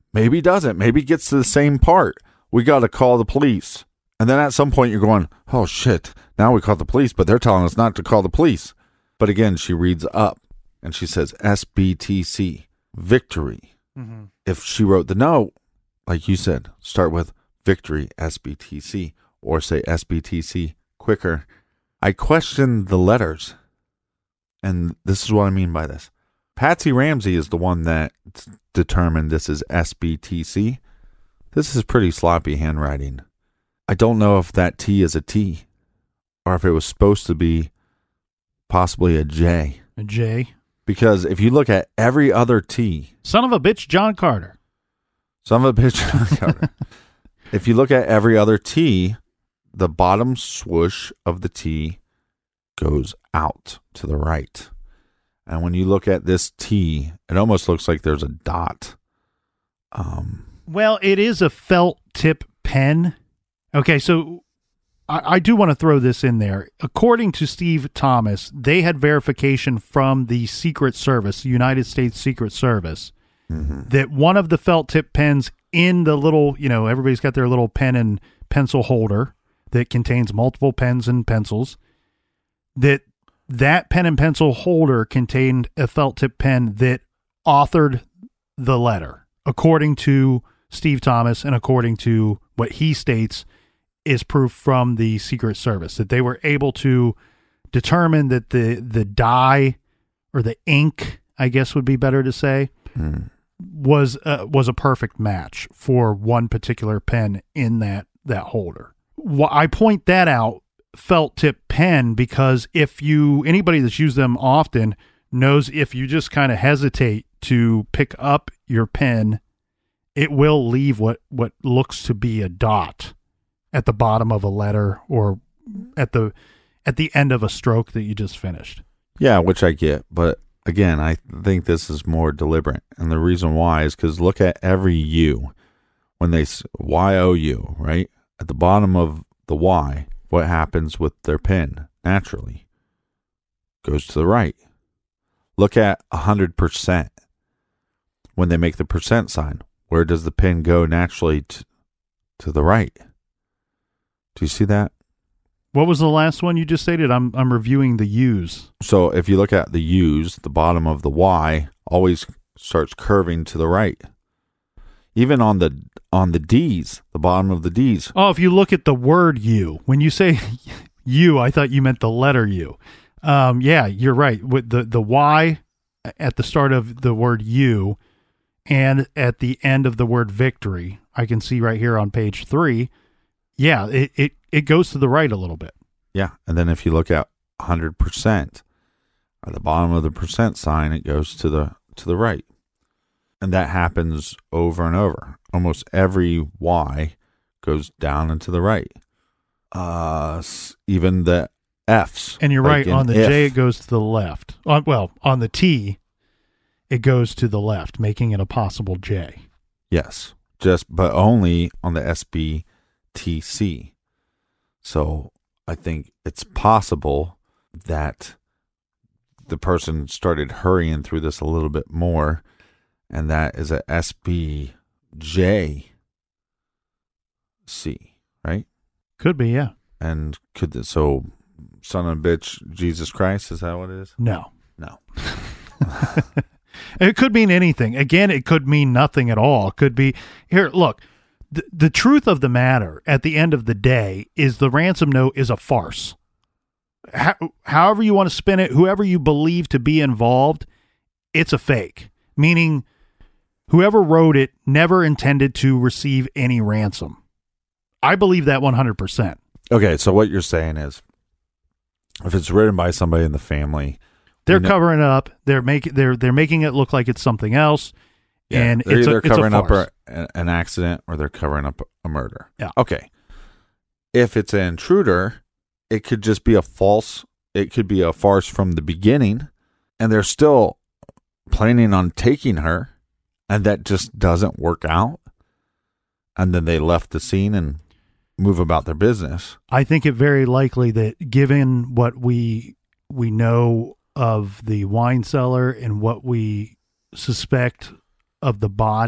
Maybe doesn't. Maybe gets to the same part. We got to call the police. And then at some point you're going, oh shit, now we call the police, but they're telling us not to call the police. But again, she reads up and she says SBTC, victory. Mm-hmm. If she wrote the note, like you said, start with victory, SBTC, or say SBTC quicker. I questioned the letters. And this is what I mean by this. Patsy Ramsey is the one that determined this is SBTC. This is pretty sloppy handwriting. I don't know if that T is a T or if it was supposed to be possibly a J. A J? Because if you look at every other T. Son of a bitch, John Carter. Son of a bitch, John Carter. If you look at every other T, the bottom swoosh of the T goes out to the right. And when you look at this T, it almost looks like there's a dot. Well, it is a felt tip pen. Okay, so I do want to throw this in there. According to Steve Thomas, they had verification from the Secret Service, the United States Secret Service, that one of the felt tip pens in the little, everybody's got their little pen and pencil holder that contains multiple pens and pencils, that pen and pencil holder contained a felt tip pen that authored the letter, according to Steve Thomas and according to what he states is proof from the Secret Service, that they were able to determine that the dye or the ink, I guess would be better to say, was a perfect match for one particular pen in that holder. I point that out, felt tip pen, because anybody that's used them often knows if you just kind of hesitate to pick up your pen, it will leave what looks to be a dot at the bottom of a letter or at the end of a stroke that you just finished. Yeah, which I get, but again, I think this is more deliberate, and the reason why is because look at every U. When they Y-O-U, right? At the bottom of the Y, what happens with their pen naturally? Goes to the right. Look at 100%. When they make the percent sign, where does the pen go naturally to the right? Do you see that? What was the last one you just stated? I'm reviewing the U's. So if you look at the U's, the bottom of the Y always starts curving to the right. Even on the D's, the bottom of the D's. Oh, if you look at the word U, when you say U, I thought you meant the letter U. Yeah, you're right. With the Y at the start of the word U and at the end of the word victory, I can see right here on page 3. Yeah, it goes to the right a little bit. Yeah, and then if you look at 100%, at the bottom of the percent sign, it goes to the right. And that happens over and over. Almost every Y goes down and to the right. Even the F's. And you're right, on the J it goes to the left. On the T, it goes to the left, making it a possible J. Yes, but only on the SBTC. So I think it's possible that the person started hurrying through this a little bit more, and that is a SBJC, right? Could be, yeah. And so son of a bitch, Jesus Christ, is that what it is? No. It could mean anything. Again, it could mean nothing at all. It could be, here, look, the truth of the matter at the end of the day is the ransom note is a farce. However you want to spin it, whoever you believe to be involved, it's a fake. Meaning, whoever wrote it never intended to receive any ransom. I believe that 100%. Okay, so what you're saying is, if it's written by somebody in the family, they're covering it up. They're making it look like it's something else. Yeah, and they're either covering up an accident or they're covering up a murder. Yeah. Okay. If it's an intruder, it could just be a false. It could be a farce from the beginning, and they're still planning on taking her, and that just doesn't work out. And then they left the scene and move about their business. I think it very likely that given what we know of the wine cellar and what we suspect of the body,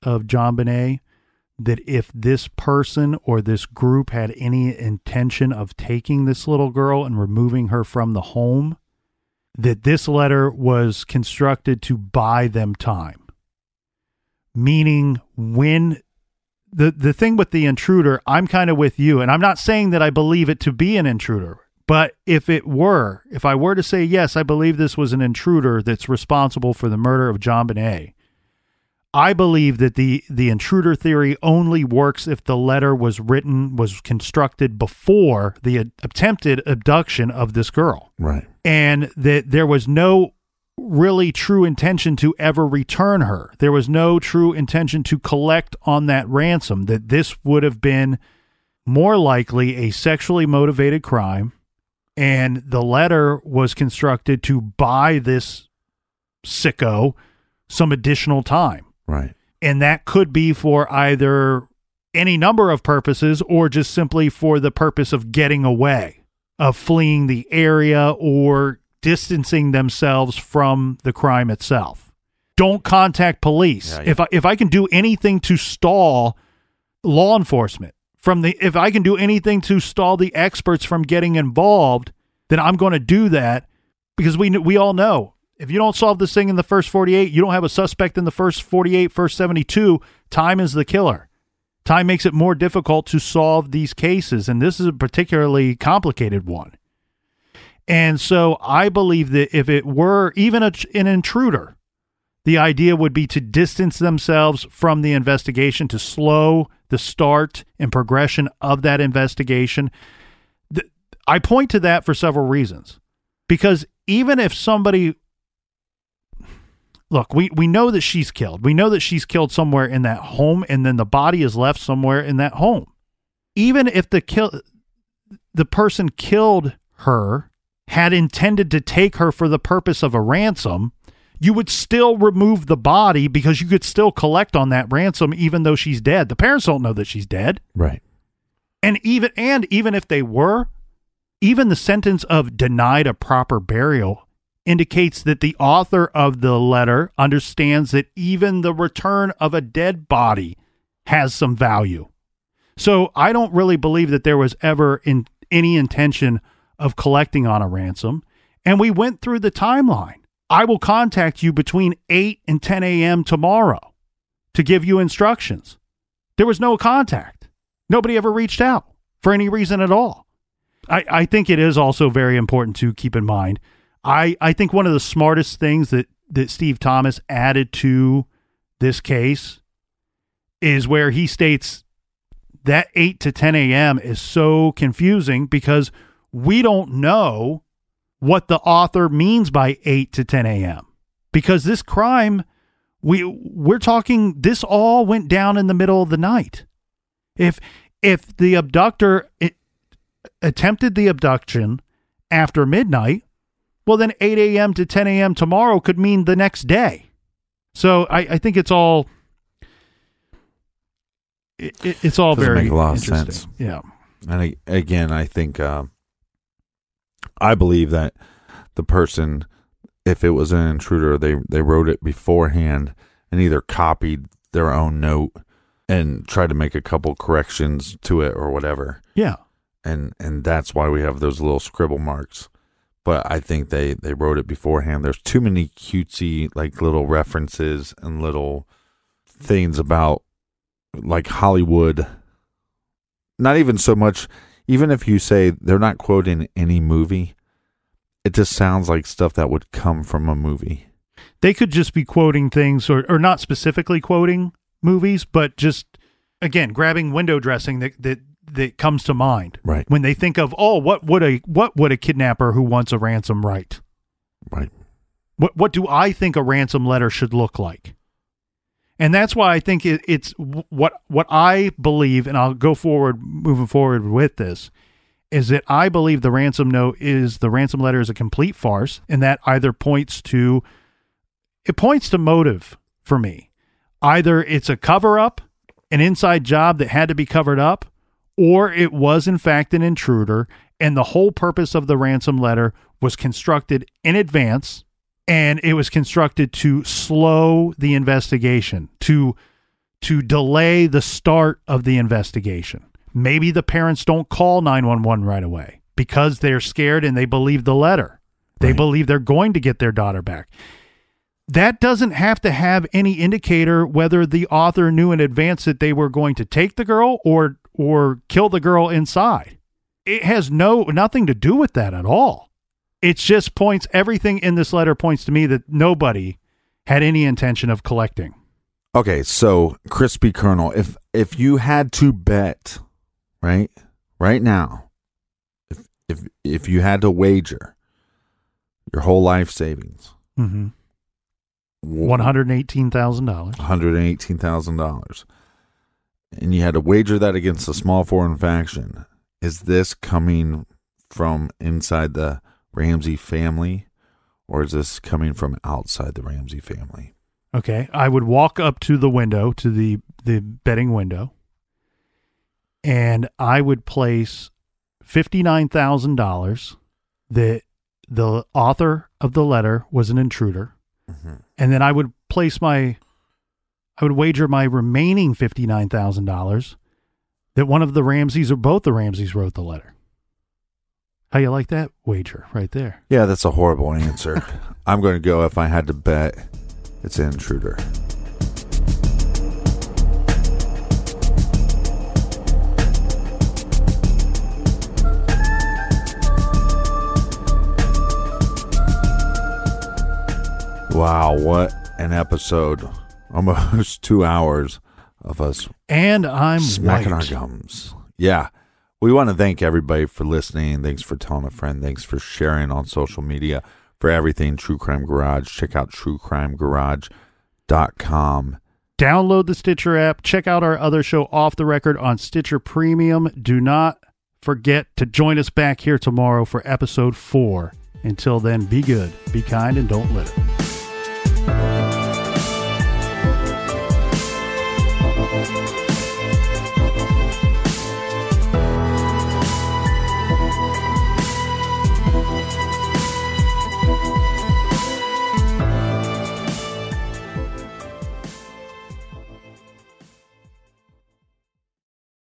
of JonBenét, that if this person or this group had any intention of taking this little girl and removing her from the home, that this letter was constructed to buy them time. Meaning, when the thing with the intruder, I'm kind of with you, and I'm not saying that I believe it to be an intruder, but if I were to say, yes, I believe this was an intruder that's responsible for the murder of JonBenét, I believe that the intruder theory only works if the letter was constructed before the attempted abduction of this girl. Right. And that there was no really true intention to ever return her. There was no true intention to collect on that ransom, that this would have been more likely a sexually motivated crime, and the letter was constructed to buy this sicko some additional time. Right. And that could be for either any number of purposes or just simply for the purpose of getting away, of fleeing the area or distancing themselves from the crime itself. Don't contact police. Yeah. If I can do anything to stall law enforcement if I can do anything to stall the experts from getting involved, then I'm going to do that, because we all know, if you don't solve this thing in the first 48, you don't have a suspect in the first 48, first 72, time is the killer. Time makes it more difficult to solve these cases, and this is a particularly complicated one. And so I believe that if it were even an intruder, the idea would be to distance themselves from the investigation, to slow the start and progression of that investigation. I point to that for several reasons, because even if somebody... Look, we know that she's killed. We know that she's killed somewhere in that home, and then the body is left somewhere in that home. Even if the person killed her had intended to take her for the purpose of a ransom, you would still remove the body, because you could still collect on that ransom even though she's dead. The parents don't know that she's dead. Right. And even if they were, even the sentence of denied a proper burial indicates that the author of the letter understands that even the return of a dead body has some value. So I don't really believe that there was ever any intention of collecting on a ransom. And we went through the timeline. I will contact you between 8 and 10 a.m. tomorrow to give you instructions. There was no contact. Nobody ever reached out for any reason at all. I think it is also very important to keep in mind. I think one of the smartest things that Steve Thomas added to this case is where he states that 8 to 10 a.m. is so confusing, because we don't know what the author means by 8 to 10 a.m. Because this crime, we're talking, this all went down in the middle of the night. If the abductor attempted the abduction after midnight, well, then 8 a.m. to 10 a.m. tomorrow could mean the next day. So I think it's all it's all Doesn't very make a lot of interesting. sense. Yeah. And again, I think I believe that the person, if it was an intruder, they wrote it beforehand and either copied their own note and tried to make a couple corrections to it or whatever. Yeah. And that's why we have those little scribble marks. But I think they wrote it beforehand. There's too many cutesy, like, little references and little things about, like, Hollywood. Not even so much, even if you say they're not quoting any movie, it just sounds like stuff that would come from a movie. They could just be quoting things, or not specifically quoting movies, but just, again, grabbing window dressing that comes to mind. Right. When they think of, oh, what would a kidnapper who wants a ransom write? Right. What do I think a ransom letter should look like? And that's why I think it's what I believe, and I'll moving forward with this, is that I believe the ransom letter is a complete farce, and that either points to motive for me. Either it's a cover-up, an inside job that had to be covered up, or it was in fact an intruder, and the whole purpose of the ransom letter was constructed in advance, and it was constructed to slow the investigation, to to delay the start of the investigation. Maybe the parents don't call 911 right away because they're scared and they believe the letter. They Right. believe they're going to get their daughter back. That doesn't have to have any indicator whether the author knew in advance that they were going to take the girl or kill the girl inside. It has nothing to do with that at all. It just everything in this letter points to me that nobody had any intention of collecting. Okay, so Crispy Colonel, if you had to bet, right now, if you had to wager your whole life savings, Mm-hmm. $118,000. $118,000, and you had to wager that against a small foreign faction, is this coming from inside the Ramsey family, or is this coming from outside the Ramsey family? Okay, I would walk up to the window, to the betting window, and I would place $59,000 that the author of the letter was an intruder, Mm-hmm. and then I would wager my remaining $59,000 that one of the Ramseys or both the Ramseys wrote the letter. How you like that wager right there? Yeah, that's a horrible answer. I'm going to go, if I had to bet, it's an intruder. Wow, what an episode. Almost 2 hours of us And I'm smacking white. our gums. Yeah. We want to thank everybody for listening. Thanks for telling a friend. Thanks for sharing on social media. For everything True Crime Garage, check out truecrimegarage.com. Download the Stitcher app. Check out our other show, Off the Record, on Stitcher Premium. Do not forget to join us back here tomorrow for episode 4. Until then, be good, be kind, and don't litter.